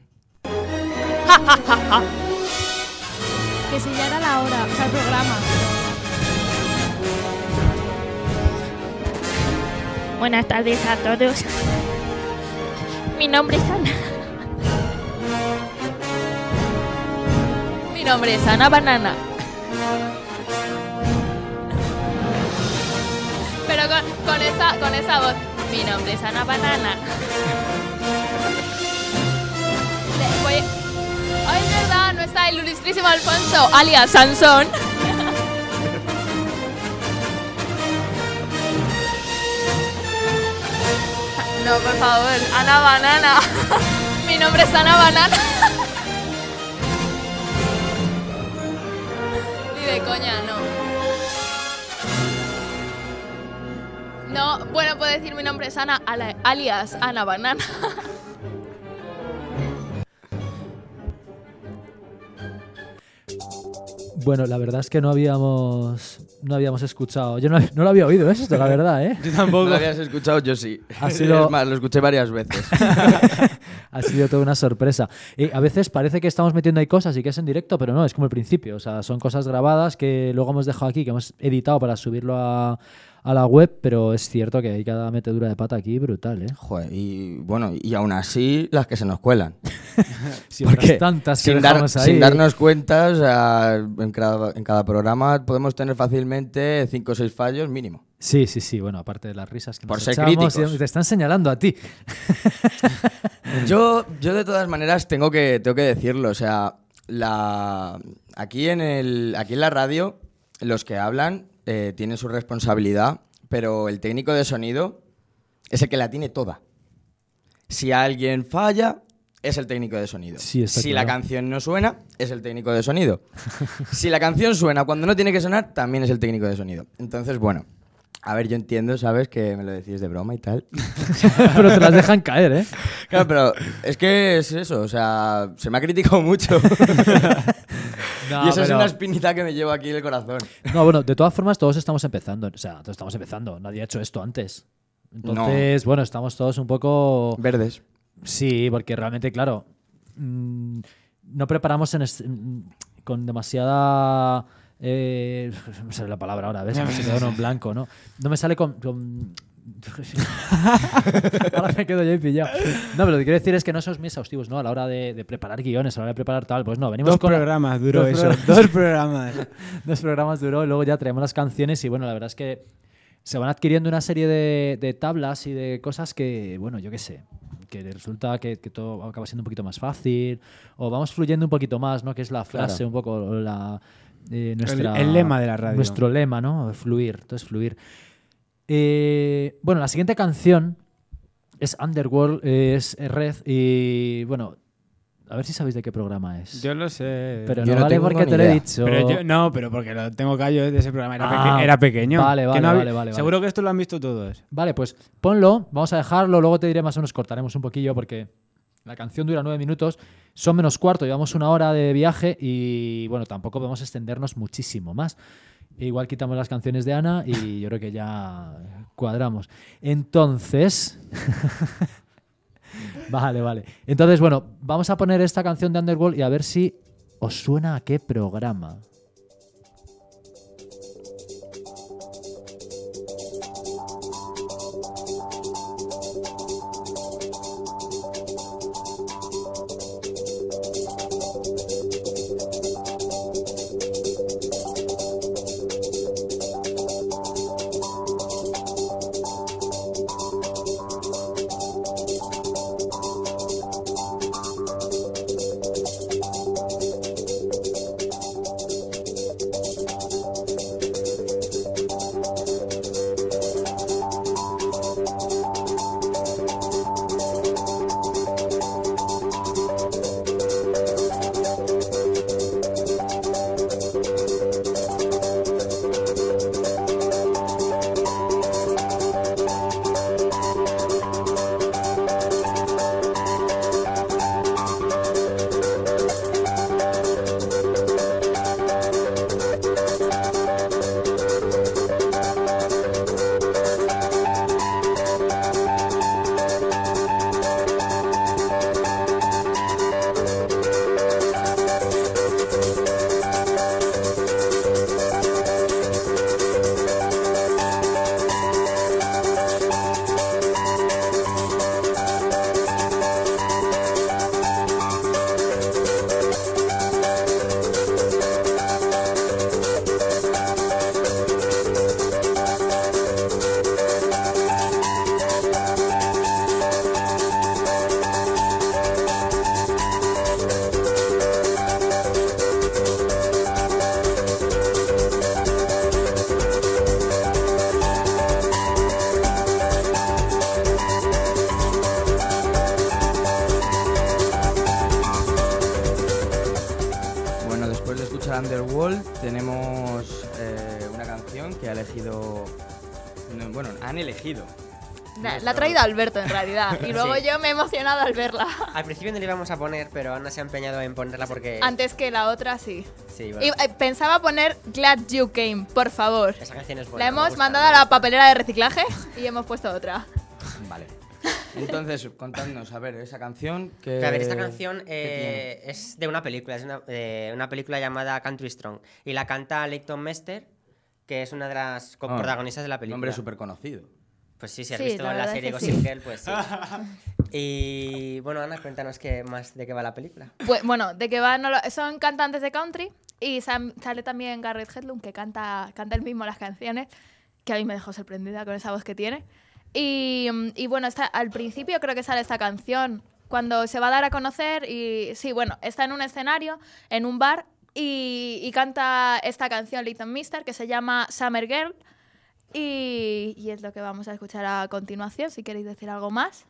Que si ya era la hora, o sea, el programa.
Buenas tardes a todos. Mi nombre es Ana.
Mi nombre es Ana Banana. Pero con esa voz. Mi nombre es Ana Banana. Ay, es verdad, no está el ilustrísimo Alfonso, alias Sansón. No, por favor, Ana Banana. Mi nombre es Ana Banana. Ni de coña, no. No, bueno, puedo decir mi nombre es Ana, alias Ana Banana.
Bueno, la verdad es que no habíamos escuchado. Yo no lo había oído esto, la verdad, ¿eh?
Yo tampoco.
¿No lo habías escuchado? Yo sí.
Así lo-
Es más, lo escuché varias veces.
Ha sido toda una sorpresa. A veces parece que estamos metiendo ahí cosas y que es en directo, pero no, es como el principio. O sea, son cosas grabadas que luego hemos dejado aquí, que hemos editado para subirlo a la web, pero es cierto que hay cada metedura de pata aquí brutal, ¿eh?
Joder, y bueno, y aún así las que se nos cuelan.
Sí, otras tantas que dejamos ahí.
sin darnos cuenta, o sea, en cada programa podemos tener fácilmente 5 o 6 fallos mínimo.
Sí, bueno, aparte de las risas que
Por
nos
ser
echamos,
críticos.
te están señalando a ti.
Yo de todas maneras tengo que decirlo, o sea, aquí en la radio los que hablan tienen su responsabilidad, pero el técnico de sonido es el que la tiene toda. Si alguien falla, es el técnico de sonido.
Sí, está
si
claro.
la canción no suena, es el técnico de sonido. Si la canción suena cuando no tiene que sonar, también es el técnico de sonido. Entonces, bueno, a ver, yo entiendo, ¿sabes? Que me lo decís de broma y tal.
Pero te las dejan caer, ¿eh?
Claro, pero es que es eso, o sea, se me ha criticado mucho.
No,
y esa es
pero-
una espinita que me llevo aquí en el corazón.
No, bueno, de todas formas todos estamos empezando. O sea, todos estamos empezando. Nadie ha hecho esto antes. Entonces, bueno, estamos todos un poco...
Verdes.
Sí, porque realmente, claro, no preparamos con demasiada... no me sale la palabra ahora, ¿ves? Me quedo en blanco, ¿no? No me sale con... Ahora me quedo yo pillado. No, pero lo que quiero decir es que no somos muy exhaustivos, ¿no? A la hora de preparar guiones, a la hora de preparar tal, pues no, venimos
2
con...
programas duró eso.
programas.
2 programas.
2 programas duró, y luego ya traemos las canciones y bueno, la verdad es que se van adquiriendo una serie de tablas y de cosas que, bueno, yo qué sé, que resulta que todo acaba siendo un poquito más fácil o vamos fluyendo un poquito más, ¿no? Que es la frase,
Claro.
un poco nuestra...
El lema de la radio.
Nuestro lema, ¿no? Fluir, entonces fluir. Bueno, la siguiente canción es Underworld, es Red y, bueno, a ver si sabéis de qué programa es.
Yo lo sé.
Pero
Yo
no
no
vale
tengo
porque
ni
te lo he
idea.
dicho.
Pero porque lo tengo callo de ese programa.
Ah,
Era pequeño.
vale,
Que
vale,
no había-
vale, vale.
Seguro que esto lo han visto todos.
Vale, pues ponlo, vamos a dejarlo, luego te diré más o menos, cortaremos un poquillo porque la canción dura 9 minutos Son menos cuarto, llevamos 1 hora de viaje y bueno, tampoco podemos extendernos muchísimo más. Igual quitamos las canciones de Ana y yo creo que ya cuadramos. Entonces... Vale. Entonces, bueno, vamos a poner esta canción de Underworld y a ver si os suena a qué programa.
Underworld tenemos una canción que ha elegido... Bueno, han elegido.
La ha traído Alberto en realidad y luego
Sí.
yo me he emocionado al verla.
Al principio no la íbamos a poner, pero Ana se ha empeñado en ponerla porque...
Antes que la otra, sí.
Sí, bueno.
Y pensaba poner Glad You Came, por favor.
Esa canción es buena.
La
me
hemos
gusta,
mandado a la papelera de reciclaje y hemos puesto otra.
Vale. Entonces, contadnos, a ver, esa canción que...
Pero a ver, esta canción
¿qué
es de una película, es una película llamada Country Strong. Y la canta Leighton Meester, que es una de las protagonistas de la película.
Nombre súper conocido.
Pues sí, si has
Sí,
visto
la
la
verdad
serie
es que
Gossip
sí.
Girl, pues sí. Y bueno, Ana, cuéntanos más de qué va la película.
Pues, bueno, de que va, son cantantes de country y sale también Garrett Hedlund, que canta él mismo las canciones, que a mí me dejó sorprendida con esa voz que tiene. Y bueno, al principio creo que sale esta canción cuando se va a dar a conocer y sí, bueno, está en un escenario, en un bar y canta esta canción Leighton Meester que se llama Summer Girl y es lo que vamos a escuchar a continuación. Si queréis decir algo más.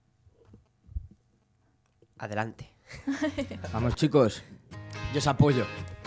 Adelante.
Vamos, chicos. Yo os apoyo.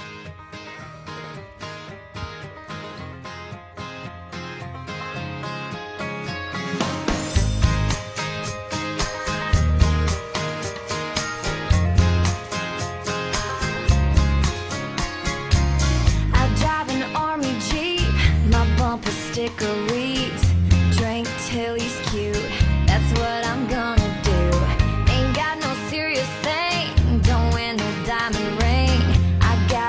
I drive an army jeep, my bumper sticker reads, drink till he's cute, that's what I'm gonna do. Ain't got no serious thing, don't wear no diamond ring, I got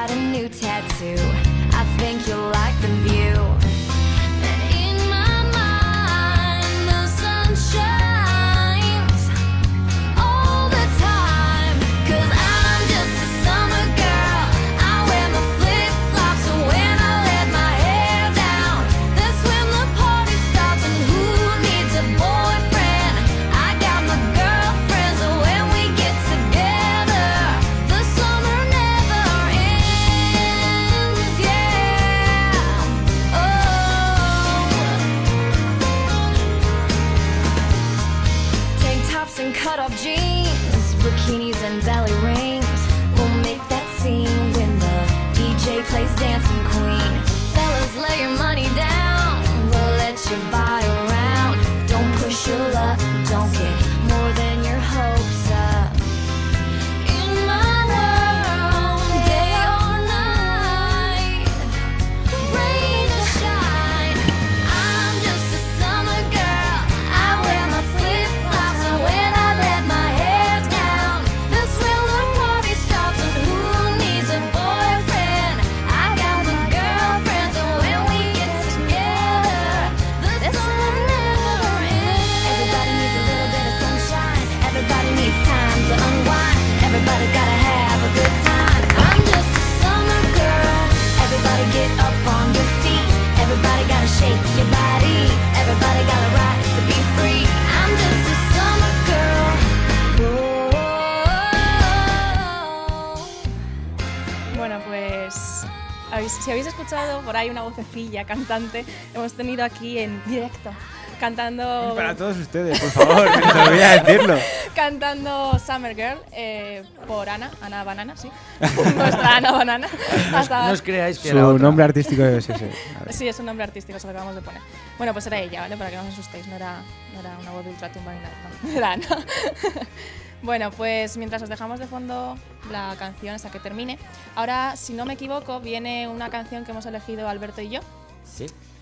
Si habéis escuchado por ahí una vocecilla cantante, hemos tenido aquí en directo cantando...
Para todos ustedes, por favor, que se olvida decirlo.
Cantando Summer Girl por Ana Banana, sí. Nuestra Ana Banana.
No os creáis que
Su nombre artístico debe ser ese.
Sí, es un nombre artístico, se lo acabamos de poner. Bueno, pues era ella, ¿vale? Para que no os asustéis, no era una voz de ultratumba ni nada, no, era Ana. Bueno, pues mientras os dejamos de fondo la canción hasta que termine, ahora, si no me equivoco, viene una canción que hemos elegido Alberto y yo.
Sí.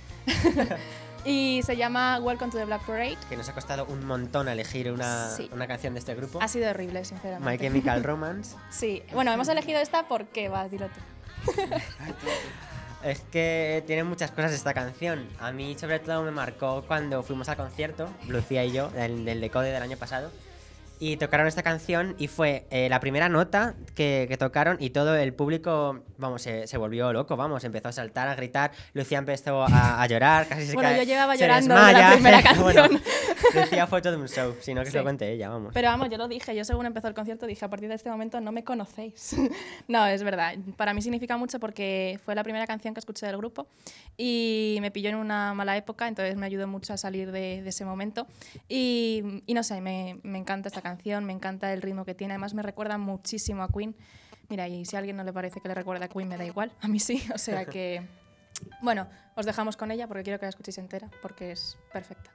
Y se llama Welcome to the Black Parade.
Que nos ha costado un montón elegir una canción de este grupo.
Ha sido horrible, sinceramente.
My Chemical Romance.
Sí. Bueno, hemos elegido esta porque... Va, dilo tú.
Es que tiene muchas cosas esta canción. A mí, sobre todo, me marcó cuando fuimos al concierto, Lucía y yo, del Decode del año pasado. Y tocaron esta canción y fue la primera nota que tocaron y todo el público, vamos, se volvió loco, vamos, empezó a saltar, a gritar. Lucía empezó a llorar, casi se cae.
Bueno, yo llevaba
se
llorando
desmaya.
de la primera canción.
Bueno, Lucía fue todo un show, sino que
Sí.
se lo cuente ella, vamos.
Pero vamos, yo lo dije, yo según empezó el concierto dije, a partir de este momento no me conocéis. No, es verdad, para mí significa mucho porque fue la primera canción que escuché del grupo y me pilló en una mala época, entonces me ayudó mucho a salir de ese momento. Y no sé, me encanta esta canción, me encanta el ritmo que tiene, además me recuerda muchísimo a Queen. Mira, y si a alguien no le parece que le recuerda a Queen, me da igual, a mí sí, o sea que... Bueno, os dejamos con ella porque quiero que la escuchéis entera, porque es perfecta.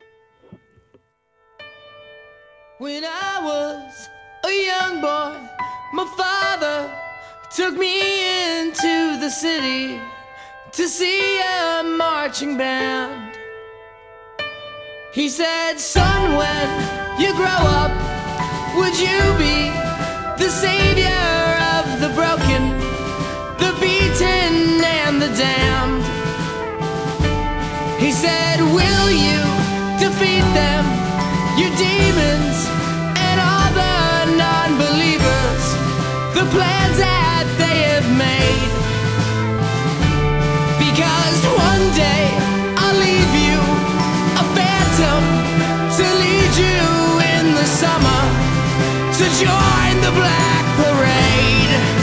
When I was a young boy, my father took me into the city to see a marching band. He said, son, when you grow up, would you be the savior of the broken, the beaten, and the damned? He said, will you defeat them, your demons, and all the non-believers, the plans that they have made? Because one day I'll leave you a phantom to lead you in the summer to join the Black Parade.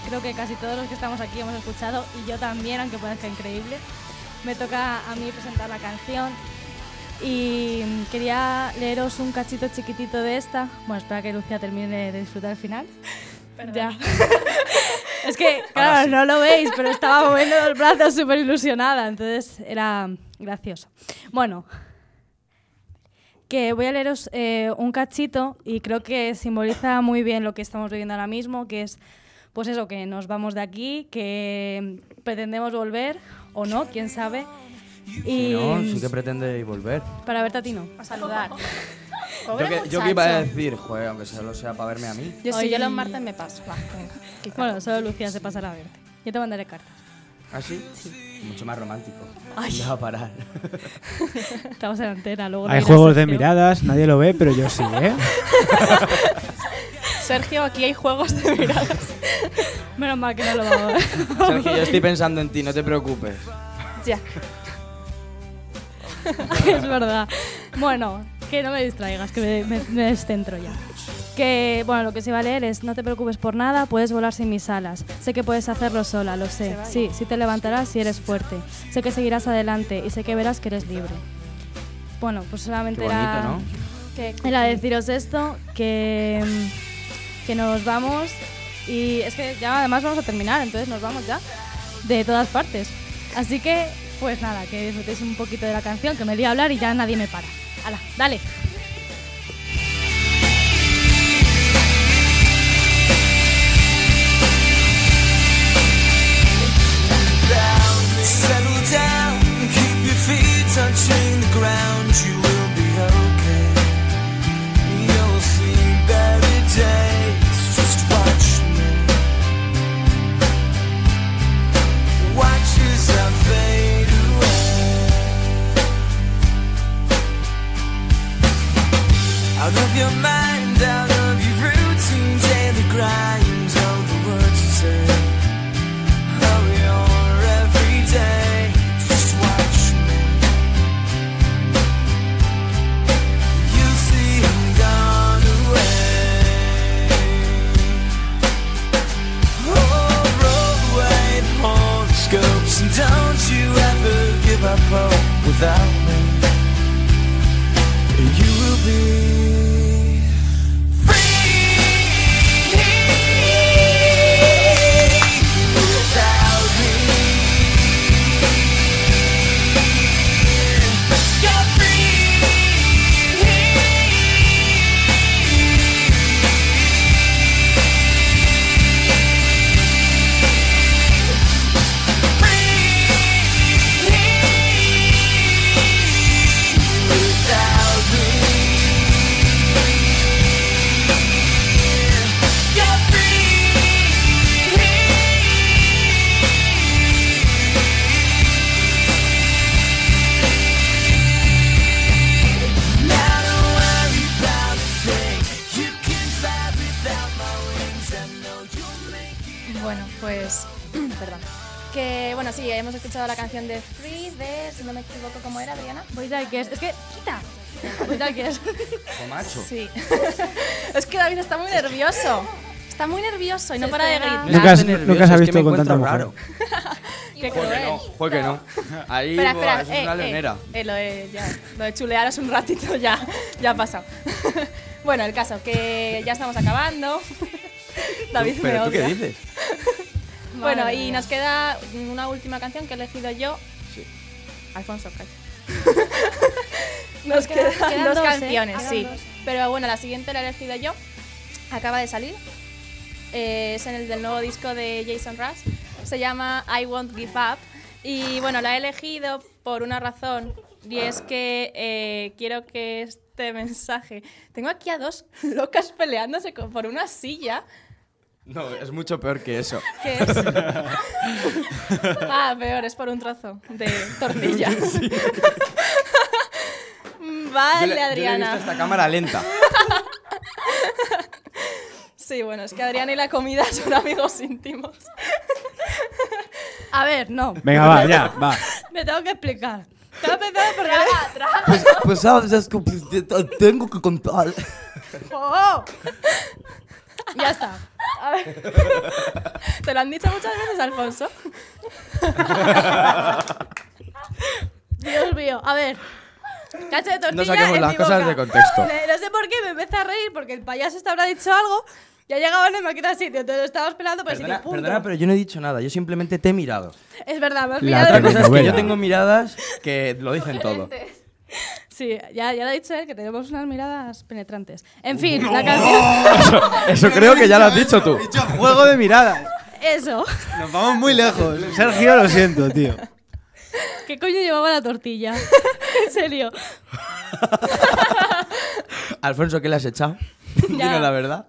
creo que casi todos los que estamos aquí hemos escuchado, y yo también, aunque parezca increíble. Me toca a mí presentar la canción y quería leeros un cachito chiquitito de esta. Bueno, espera que Lucía termine de disfrutar el final. Ya. Es que, claro,
sí.
no lo veis, pero estaba moviendo el brazo súper ilusionada, entonces era gracioso. Bueno, que voy a leeros un cachito y creo que simboliza muy bien lo que estamos viviendo ahora mismo, que es, pues eso, que nos vamos de aquí, que pretendemos volver, o no, quién sabe. Y
No, sí que pretende volver.
para verte a ti no.
A saludar.
Yo que iba a decir, joder, aunque solo sea para verme a mí.
Yo sí,
Oye.
yo los martes me paso. Va, venga.
Bueno, solo Lucía se pasará a verte. Yo te mandaré cartas.
¿Ah, sí? Mucho más romántico.
Ay.
Ya va a parar.
Estamos en antena, luego no
Hay
la
juegos de
sección.
miradas, nadie lo ve, pero yo sí, ¿eh?
Sergio, aquí hay juegos de miradas.
Menos mal que no lo vamos a ver.
Sergio, yo estoy pensando en ti, no te preocupes.
Ya.
Es verdad. Bueno, que no me distraigas, que me descentro ya. Que, bueno, lo que se va a leer es: no te preocupes por nada, puedes volar sin mis alas. Sé que puedes hacerlo sola, lo sé. Sí, sí te levantarás si eres fuerte. Sé que seguirás adelante y sé que verás que eres libre. Bueno, pues solamente
Qué bonito,
era,
¿no?
era deciros esto, que nos vamos. Y es que ya además vamos a terminar, entonces nos vamos ya de todas partes. Así que, pues nada, que disfrutéis un poquito de la canción, que me di a hablar y ya nadie me para. ¡Hala, dale!
Settle down, keep your feet touching the ground. You will be okay. You'll see better days. Just watch me. Watch as I fade away. Out of your mind, out of your routine, daily grind. All the words you say. Hurry on every day, just watch me. You see I'm gone away. Oh, roll away the horoscopes, and don't you ever give up hope without me. You will be
Bueno, pues. Perdón. Que bueno, sí, hemos escuchado la canción de Free de, si no me equivoco, ¿cómo era, Adriana?
Voy tal que es. Es que, quita. Voy tal que es.
O macho.
Sí. Es que David está muy nervioso. Está muy nervioso y no para de gritar.
Nunca se ha visto con tanta mujer.
raro.
Qué
Joder,
cruel.
no, joder que no. Ahí,
Espera,
buah,
espera,
eso es una leonera.
Lo de chulearos un ratito ya ha pasado. Bueno, el caso, que ya estamos acabando. David me
¿Pero tú qué
odia.
dices?
Bueno,
Madre
y
mía.
nos queda una última canción que he elegido yo.
Sí.
Alfonso, calla. Nos quedan dos canciones,
Quedan
sí.
dos.
Pero bueno, la siguiente la he elegido yo. Acaba de salir. Es en el del nuevo disco de Jason Mraz. Se llama I Won't Give Up. Y bueno, la he elegido por una razón. Y es que quiero que este mensaje... Tengo aquí a dos locas peleándose por una silla.
No, es mucho peor que eso.
¿Qué es? Ah, peor, es por un trozo de tortilla.
Sí.
Vale,
Yo le he
Adriana.
visto esta cámara lenta.
Sí, bueno, es que Adriana y la comida son amigos íntimos.
A ver, no.
Venga, va, ya, va.
Me tengo que explicar. Tengo que explicar porque...
Pues sabes, es que tengo que contar.
¡Oh! Ya está. A ver.
¿Te lo han dicho muchas veces, Alfonso?
Dios mío, a ver. Cacho de tortilla
No saquemos
en
las
mi
cosas
boca.
de contexto.
No sé por qué me empecé a reír porque el payaso te habrá dicho algo. Ya llegaba y me ha quitado sitio, entonces lo estaba esperando para decir punto.
Perdona, pero yo no he dicho nada. Yo simplemente te he mirado.
Es verdad, me has
La
mirado.
otra cosa es que
telenovela.
yo tengo miradas que lo dicen todo.
Sí, ya lo ha dicho él, que tenemos unas miradas penetrantes. En fin, la canción...
Eso creo que ya lo has dicho tú.
He dicho juego de miradas.
Eso.
Nos vamos muy lejos. Sergio, lo siento, tío.
¿Qué coño llevaba la tortilla? En serio.
Alfonso, ¿qué le has echado?
Ya.
Dinos la verdad.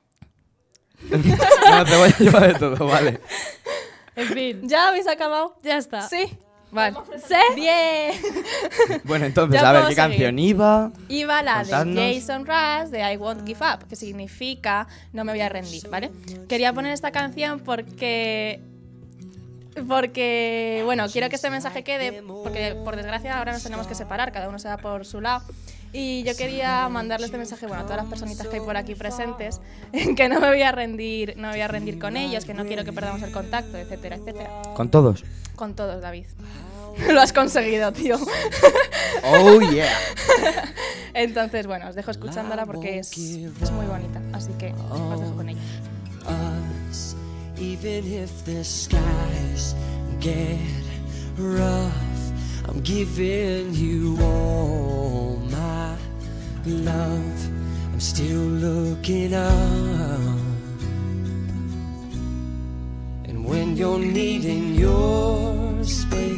No, te voy a llevar de todo, vale.
En fin.
¿Ya habéis acabado?
Ya está.
Sí. Vale.
¿Sí?
Bien.
Bueno, entonces,
Ya
a ver,
puedo
¿qué
seguir.
canción iba?
Iba la
Contadnos.
de Jason Mraz de I Won't Give Up, que significa no me voy a rendir, ¿vale? Quería poner esta canción porque, bueno, quiero que este mensaje quede, porque por desgracia ahora nos tenemos que separar, cada uno se va por su lado. Y yo quería mandarle este mensaje, bueno, a todas las personitas que hay por aquí presentes, en que no me voy a rendir con ellos, que no quiero que perdamos el contacto, etcétera, etcétera.
Con todos.
Con todos, David. Lo has conseguido, tío.
Oh, yeah.
Entonces, bueno, os dejo escuchándola porque es muy bonita, así que os dejo con ella.
Us, even if the skies get rough, I'm giving you all my love. I'm still looking up, and when you're needing your space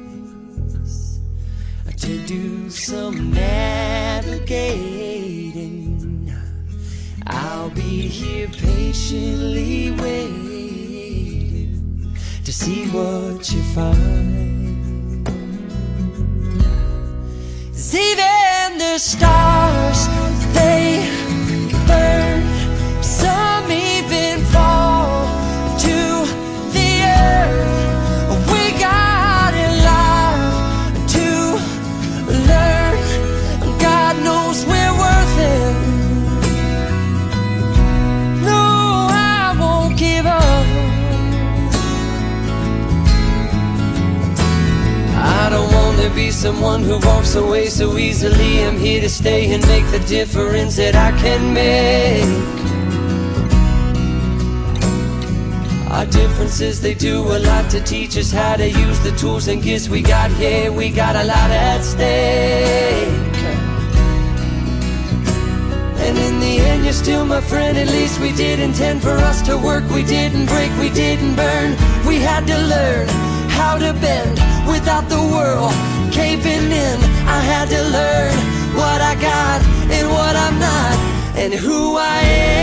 to do some navigating, I'll be here patiently waiting to see what you find. 'Cause even the stars, they burn, some even fall to the earth. We got in line to learn. God knows we're worth it. No, I won't give up. I don't want to be someone who walks away so easily. I'm here to stay and make the difference that I can make. Our differences, they do a lot to teach us how to use the tools and gifts we got here. We got a lot at stake. And in the end, you're still my friend. At least we did intend for us to work. We didn't break, we didn't burn. We had to learn how to bend without the world caving in. I had to learn what I got and what I'm not, and who I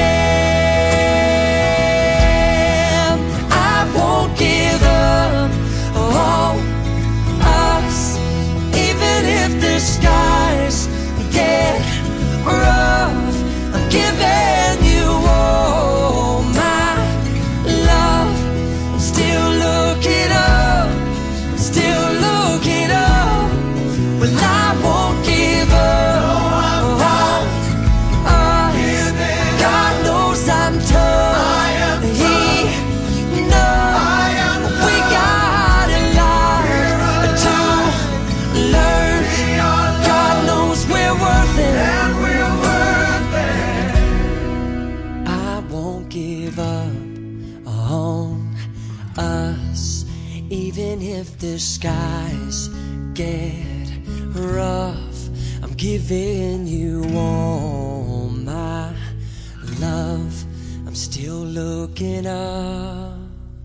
am. I won't give up on us, even if the skies get rough. I'm giving you all my love. I'm still looking up, still looking up. Well, I won't give up on us. God knows I'm tough. He knows we got a lot to learn. God knows we're worth it. I won't give up on us, even if the skies get rough. I'm giving you all my love. I'm still looking up.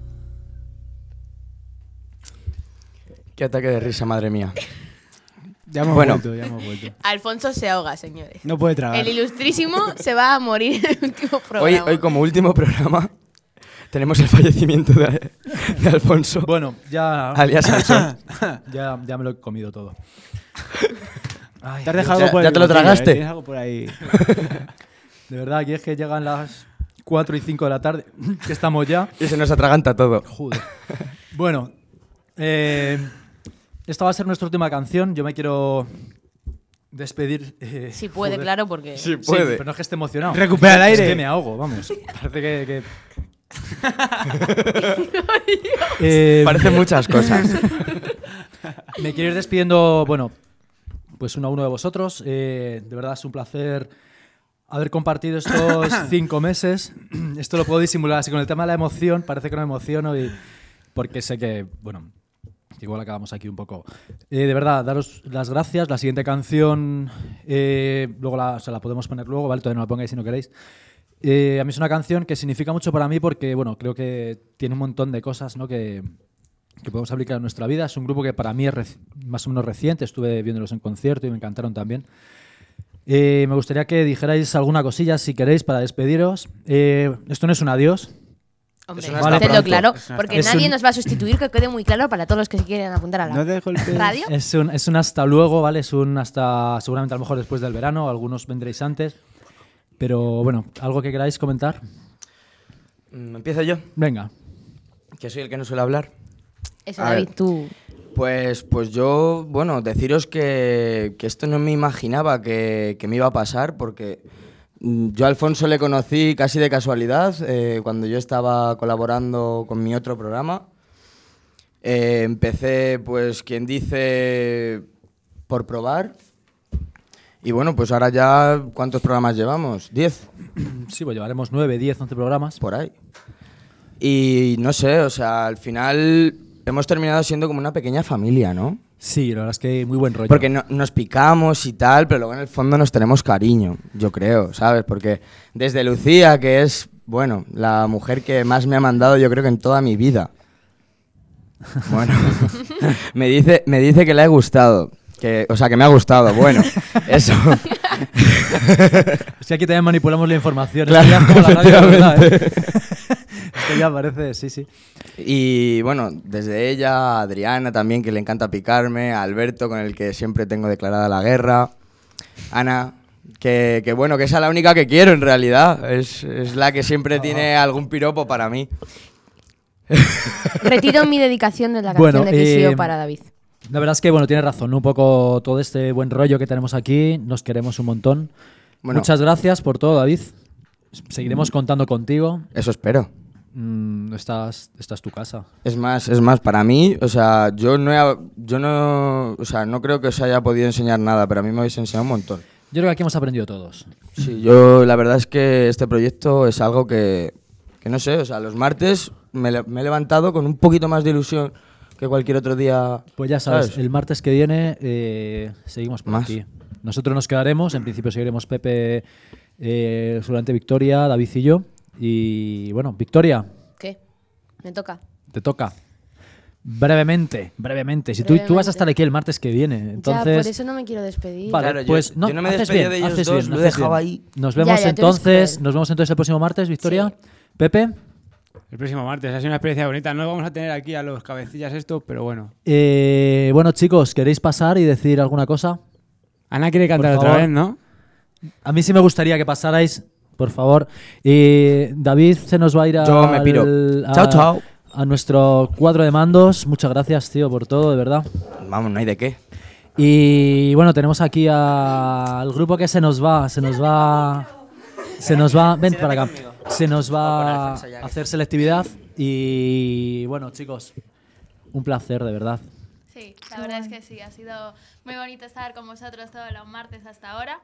Qué ataque de risa, madre mía.
Ya hemos
Bueno.
vuelto, ya hemos vuelto.
Alfonso se ahoga, señores.
No puede tragar.
El ilustrísimo se va a morir en el último programa.
Hoy, como último programa, tenemos el fallecimiento de Alfonso.
Bueno, ya.
Alias Alson.
ya me lo he comido todo. Ay,
Te has dejado
Ya-
algo por
ya
el
te lo
bolsillo,
tragaste.
Tienes algo por ahí.
De verdad, aquí es que llegan las 4 y 5 de la tarde, que estamos ya.
Y se nos atraganta todo.
Joder. Bueno, esta va a ser nuestra última canción. Yo me quiero Despedir.
Si puede,
joder.
claro, porque...
Sí puede.
pero no es que esté emocionado.
Recupera el aire.
Es que me ahogo, vamos. Parece que...
Parecen muchas cosas.
Me quiero ir despidiendo, bueno, pues uno a uno de vosotros. De verdad es un placer haber compartido estos 5 meses. Esto lo puedo disimular así con el tema de la emoción. Parece que no me emociono porque sé que, bueno, igual acabamos aquí un poco. De verdad, daros las gracias. La siguiente canción, luego la podemos poner luego, ¿vale? Todavía no la pongáis si no queréis. A mí es una canción que significa mucho para mí porque, bueno, creo que tiene un montón de cosas, ¿no? que podemos aplicar en nuestra vida. Es un grupo que para mí es más o menos reciente. Estuve viéndolos en concierto y me encantaron también. Me gustaría que dijerais alguna cosilla, si queréis, para despediros. Esto no es un adiós.
Hombre,
Vale,
hacedlo claro,
Es una
porque
hasta-
nadie
es un-
nos va a sustituir, que quede muy claro para todos los que se quieren apuntar a la
No te golpees.
radio.
Es un hasta luego, ¿vale? Es un hasta, seguramente a lo mejor después del verano, algunos vendréis antes. Pero bueno, ¿algo que queráis comentar?
¿Empiezo yo?
Venga.
Que soy el que no suele hablar.
Eso,
A
David,
ver.
tú...
Pues yo, bueno, deciros que esto no me imaginaba que me iba a pasar, porque yo a Alfonso le conocí casi de casualidad, cuando yo estaba colaborando con mi otro programa. Empecé, pues, quien dice, por probar. Y bueno, pues ahora ya, ¿cuántos programas llevamos? ¿10?
Sí, pues llevaremos 9, 10, 11 programas.
Por ahí. Y no sé, o sea, al final hemos terminado siendo como una pequeña familia, ¿no?
Sí, la verdad es que muy buen rollo.
Porque nos picamos y tal, pero luego en el fondo nos tenemos cariño, yo creo, ¿sabes? Porque desde Lucía, que es, bueno, la mujer que más me ha mandado yo creo que en toda mi vida. Bueno, me dice que le ha gustado. O sea, que me ha gustado. Bueno, eso.
Es que aquí también manipulamos la información.
Claro,
Esto ya es como la radio, ¿verdad?
efectivamente.
Esto ya parece, sí, sí.
Y bueno, desde ella, a Adriana también, que le encanta picarme, a Alberto, con el que siempre tengo declarada la guerra, Ana, que bueno, que esa es la única que quiero en realidad, es la que siempre tiene algún piropo para mí.
Retiro mi dedicación de la canción
Bueno,
de Kisio para David.
La verdad es que, bueno, tienes razón, ¿no? Un poco todo este buen rollo que tenemos aquí, nos queremos un montón.
Bueno.
Muchas gracias por todo, David. Seguiremos contando contigo.
Eso espero.
Esta es tu casa.
Es más, para mí, o sea, yo no creo que os haya podido enseñar nada, pero a mí me habéis enseñado un montón.
Yo creo que aquí hemos aprendido todos.
Sí, yo la verdad es que este proyecto es algo que no sé, o sea, los martes me he levantado con un poquito más de ilusión que cualquier otro día.
Pues ya sabes, el martes que viene seguimos por aquí. Nosotros nos quedaremos, en principio seguiremos Pepe, seguramente Victoria, David y yo. Y bueno, Victoria,
¿Qué? Me toca.
te toca. Brevemente. Si tú vas a estar aquí el martes que viene, entonces...
Ya, por eso no me quiero despedir.
Vale,
Claro,
pues
yo no me
haces
despedía
bien,
de ellos
haces
dos,
bien,
lo he
haces
dejado
bien.
ahí.
Nos vemos
Ya, tú eres
entonces
cruel.
el próximo martes, Victoria. Pepe.
El próximo martes, ha sido una experiencia bonita. No vamos a tener aquí a los cabecillas esto, pero bueno.
Bueno, chicos, ¿queréis pasar y decir alguna cosa?
Ana quiere cantar
Por
otra
favor.
vez, ¿no?
A mí sí me gustaría que pasarais, por favor. David se nos va a ir
Yo me piro. Chao, chao.
A nuestro cuadro de mandos. Muchas gracias, tío, por todo, de verdad.
Vamos, no hay de qué.
Y bueno, tenemos aquí al grupo que se nos va, ven para acá, se nos va a hacer selectividad y bueno, chicos, un placer, de verdad.
Sí, la verdad es que sí, ha sido muy bonito estar con vosotros todos los martes hasta ahora.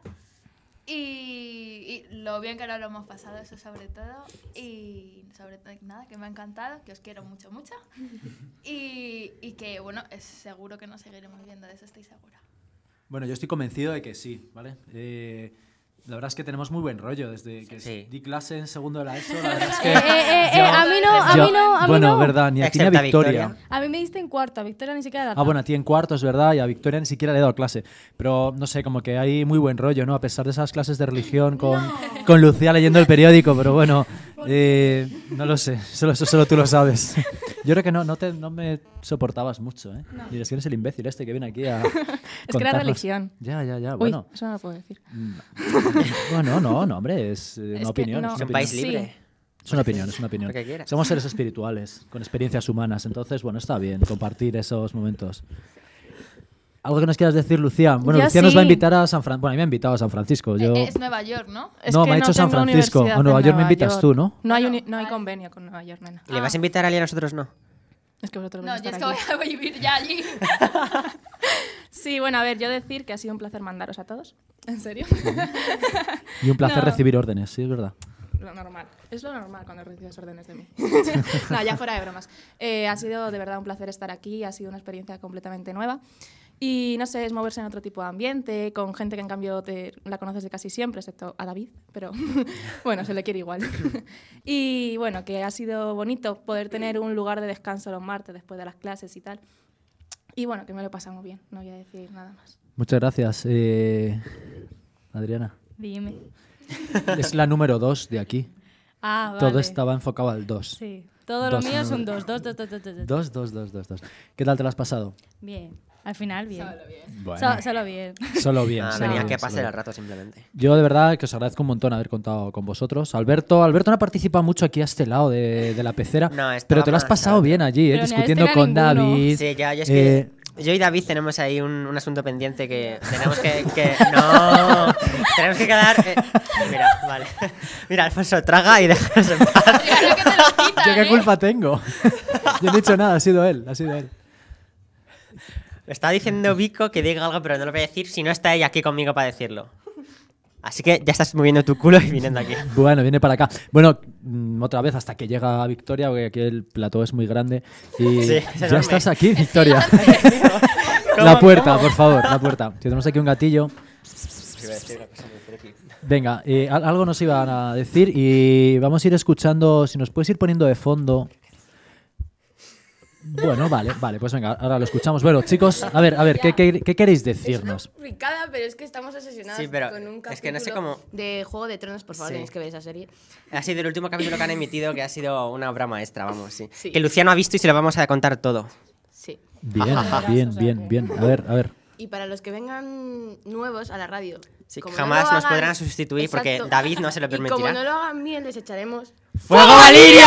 Y lo bien que nos lo hemos pasado, eso sobre todo. Y sobre todo, nada, que me ha encantado, que os quiero mucho, mucho. Y que, bueno, es seguro que nos seguiremos viendo, de eso estoy segura.
Bueno, yo estoy convencido de que sí, ¿vale? La verdad es que tenemos muy buen rollo desde que di clase en segundo de la ESO. La verdad es que
a mí no.
Bueno, verdad, ni a ti ni a
Excepto a
Victoria.
Victoria.
A mí me diste en cuarto, a Victoria ni siquiera la
Ah, bueno, a ti en cuarto, es verdad, y a Victoria ni siquiera le he dado clase. Pero, no sé, como que hay muy buen rollo, ¿no? A pesar de esas clases de religión con Lucía leyendo el periódico, pero bueno, no lo sé, eso solo tú lo sabes. Yo creo que no me soportabas mucho, ¿eh?
No.
Y es que eres el imbécil este que viene aquí a
Es que era
contarnos.
religión.
Ya,
Uy,
bueno.
eso no lo puedo decir.
Bueno, no, hombre, es una
que
opinión.
no.
Es una
Es un país
opinión.
libre.
Es una opinión.
Lo que quieras.
Somos seres espirituales, con experiencias humanas, entonces, bueno, está bien compartir esos momentos. ¿Algo que nos quieras decir, Lucía? Bueno,
Yo
Lucía nos va a
sí.
invitar a San Francisco. Bueno, a mí me ha invitado a San Francisco. Yo...
Es Nueva York, ¿no?
No, me ha dicho San
tengo
Francisco.
universidad
A Nueva
en
York me invitas
York.
tú, ¿no?
No hay convenio con Nueva York, nena.
¿Le vas a invitar a alguien a nosotros no?
Es que vosotros
No,
vais a
yo es que
estar
voy
aquí.
a vivir ya allí.
Sí, bueno, a ver, yo decir que ha sido un placer mandaros a todos. ¿En serio?
Y un placer
No.
recibir órdenes, sí, es verdad.
Lo normal. Es lo normal cuando recibes órdenes de mí. No, ya fuera de bromas. Ha sido de verdad un placer estar aquí, ha sido una experiencia completamente nueva. Y no sé, es moverse en otro tipo de ambiente, con gente que en cambio la conoces de casi siempre, excepto a David, pero bueno, se le quiere igual. Y bueno, que ha sido bonito poder tener un lugar de descanso los martes después de las clases y tal. Y bueno, que me lo he pasado muy bien, no voy a decir nada más.
Muchas gracias, Adriana.
Dime.
Es la número 2 de aquí.
Ah,
Todo
vale.
estaba enfocado al 2.
Sí. Todo lo mío es un 2. 2, 2, 2, 2, 2.
2. ¿Qué tal te lo has pasado?
Bien. Al final, bien.
Bueno.
Solo bien.
Solo bien.
Ah,
solo
venía
bien,
que
solo
pase
bien.
el rato simplemente.
Yo de verdad que os agradezco un montón haber contado con vosotros. Alberto no ha participado mucho aquí a este lado de la pecera,
No, estaba
pero te lo has
más
pasado bien allí,
Pero ni a
discutiendo
este ni a
con
ninguno.
David.
Sí, ya, yo es que yo y David tenemos ahí un asunto pendiente que tenemos que no, tenemos que quedar. Mira, vale. Mira, Alfonso, traga y déjanos en paz.
¿Yo qué culpa tengo? Yo no he dicho nada, ha sido él.
Le estaba diciendo Vico que diga algo, pero no lo voy a decir si no está ella aquí conmigo para decirlo. Así que ya estás moviendo tu culo y viniendo aquí.
Bueno, viene para acá. Bueno, otra vez hasta que llega Victoria, porque aquí el plató es muy grande. Y
Sí, es
ya
enorme.
estás aquí, Victoria.
¿Cómo,
La puerta,
cómo?
por favor, la puerta. Tenemos aquí un gatillo. Venga, algo nos iban a decir y vamos a ir escuchando. Si nos puedes ir poniendo de fondo. Bueno, vale, pues venga, ahora lo escuchamos. Bueno, chicos, a ver, ¿qué queréis decirnos?
Fricada, pero es que estamos obsesionados
Sí, pero
con un capítulo
es que no sé cómo-
de Juego de Tronos, por favor,
Sí.
tenéis que ver esa serie.
Ha sido el último capítulo que han emitido que ha sido una obra maestra, vamos, sí.
Sí.
Que Luciano ha visto y se lo vamos a contar todo.
Sí.
Bien. A ver.
Y para los que vengan nuevos a la radio.
Sí,
como
jamás
no lo
nos podrán sustituir porque
Exacto.
David no se lo
Y como
permitirá.
no lo hagan bien, les echaremos.
¡Fuego Valirio!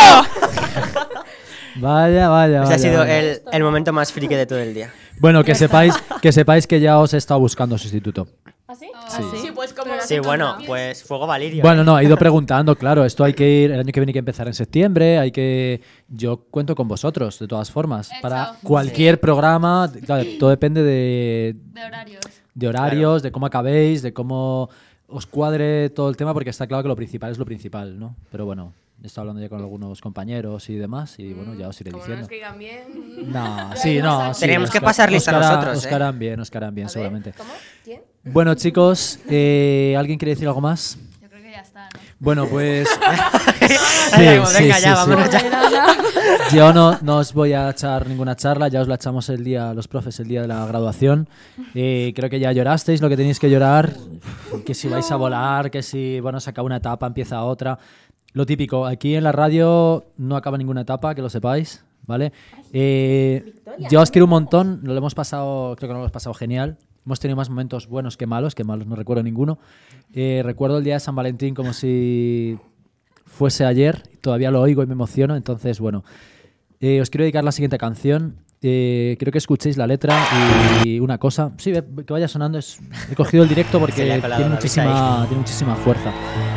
Vaya.
Ese ha sido el momento más friki de todo el día.
Bueno, que sepáis que ya os he estado buscando sustituto.
¿Ah, sí?
Sí.
Sí, pues como
Sí, bueno, pues Fuego Valirio.
Bueno, no, he ido preguntando, claro, esto hay que ir, el año que viene hay que empezar en septiembre, yo cuento con vosotros, de todas formas, para cualquier programa, claro, todo depende de horarios, de cómo acabéis, de cómo os cuadre todo el tema, porque está claro que lo principal es lo principal, ¿no? Pero bueno, he estado hablando ya con algunos compañeros y demás, y bueno, ya os iré
Como no
diciendo.
nos caigan bien.
No, sí,
Tenemos que
os
pasar lista
os caerá-
nosotros,
Os caerán bien, seguramente.
¿Cómo? ¿Quién?
Bueno, chicos, ¿alguien quiere decir algo más?
Yo creo que ya está, ¿no?
Bueno, pues...
Venga, ya, vámonos ya.
Yo no os voy a echar ninguna charla, ya os la echamos los profes el día de la graduación. Creo que ya llorasteis lo que tenéis que llorar, que si vais a volar, que si, bueno, se acaba una etapa, empieza otra. Lo típico, aquí en la radio no acaba ninguna etapa, que lo sepáis, ¿vale? Yo os quiero un montón, creo que nos lo hemos pasado genial. Hemos tenido más momentos buenos que malos no recuerdo ninguno. Recuerdo el día de San Valentín como si fuese ayer, todavía lo oigo y me emociono, entonces bueno, os quiero dedicar la siguiente canción. Quiero que escuchéis la letra y una cosa, sí, que vaya sonando, he cogido el directo porque
Se le ha colado
tiene
la risa
muchísima fuerza.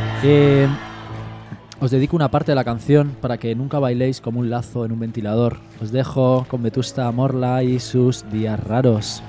Os dedico una parte de la canción para que nunca bailéis como un lazo en un ventilador. Os dejo con Vetusta Morla y sus días raros.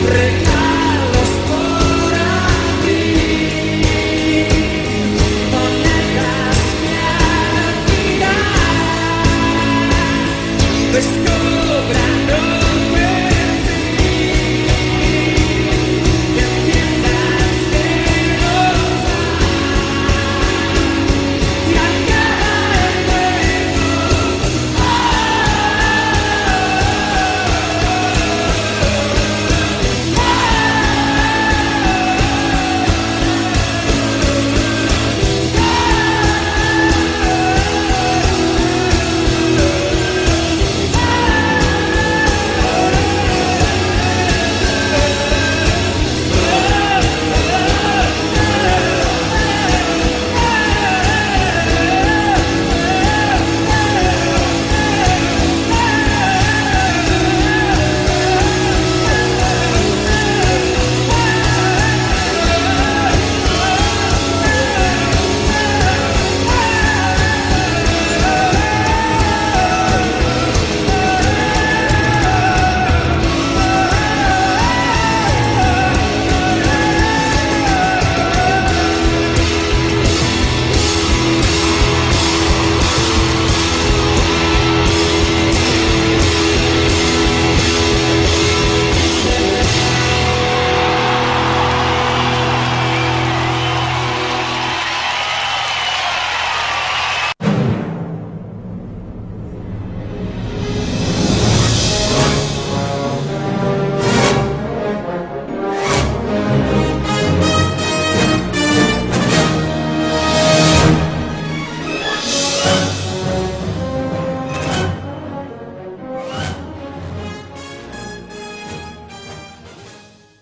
Recuerda